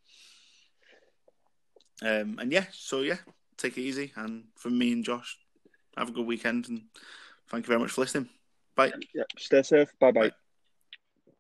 Um, and yeah, so yeah, take it easy. And from me and Josh, have a good weekend, and thank you very much for listening. Bye. Yeah, stay safe. Bye bye.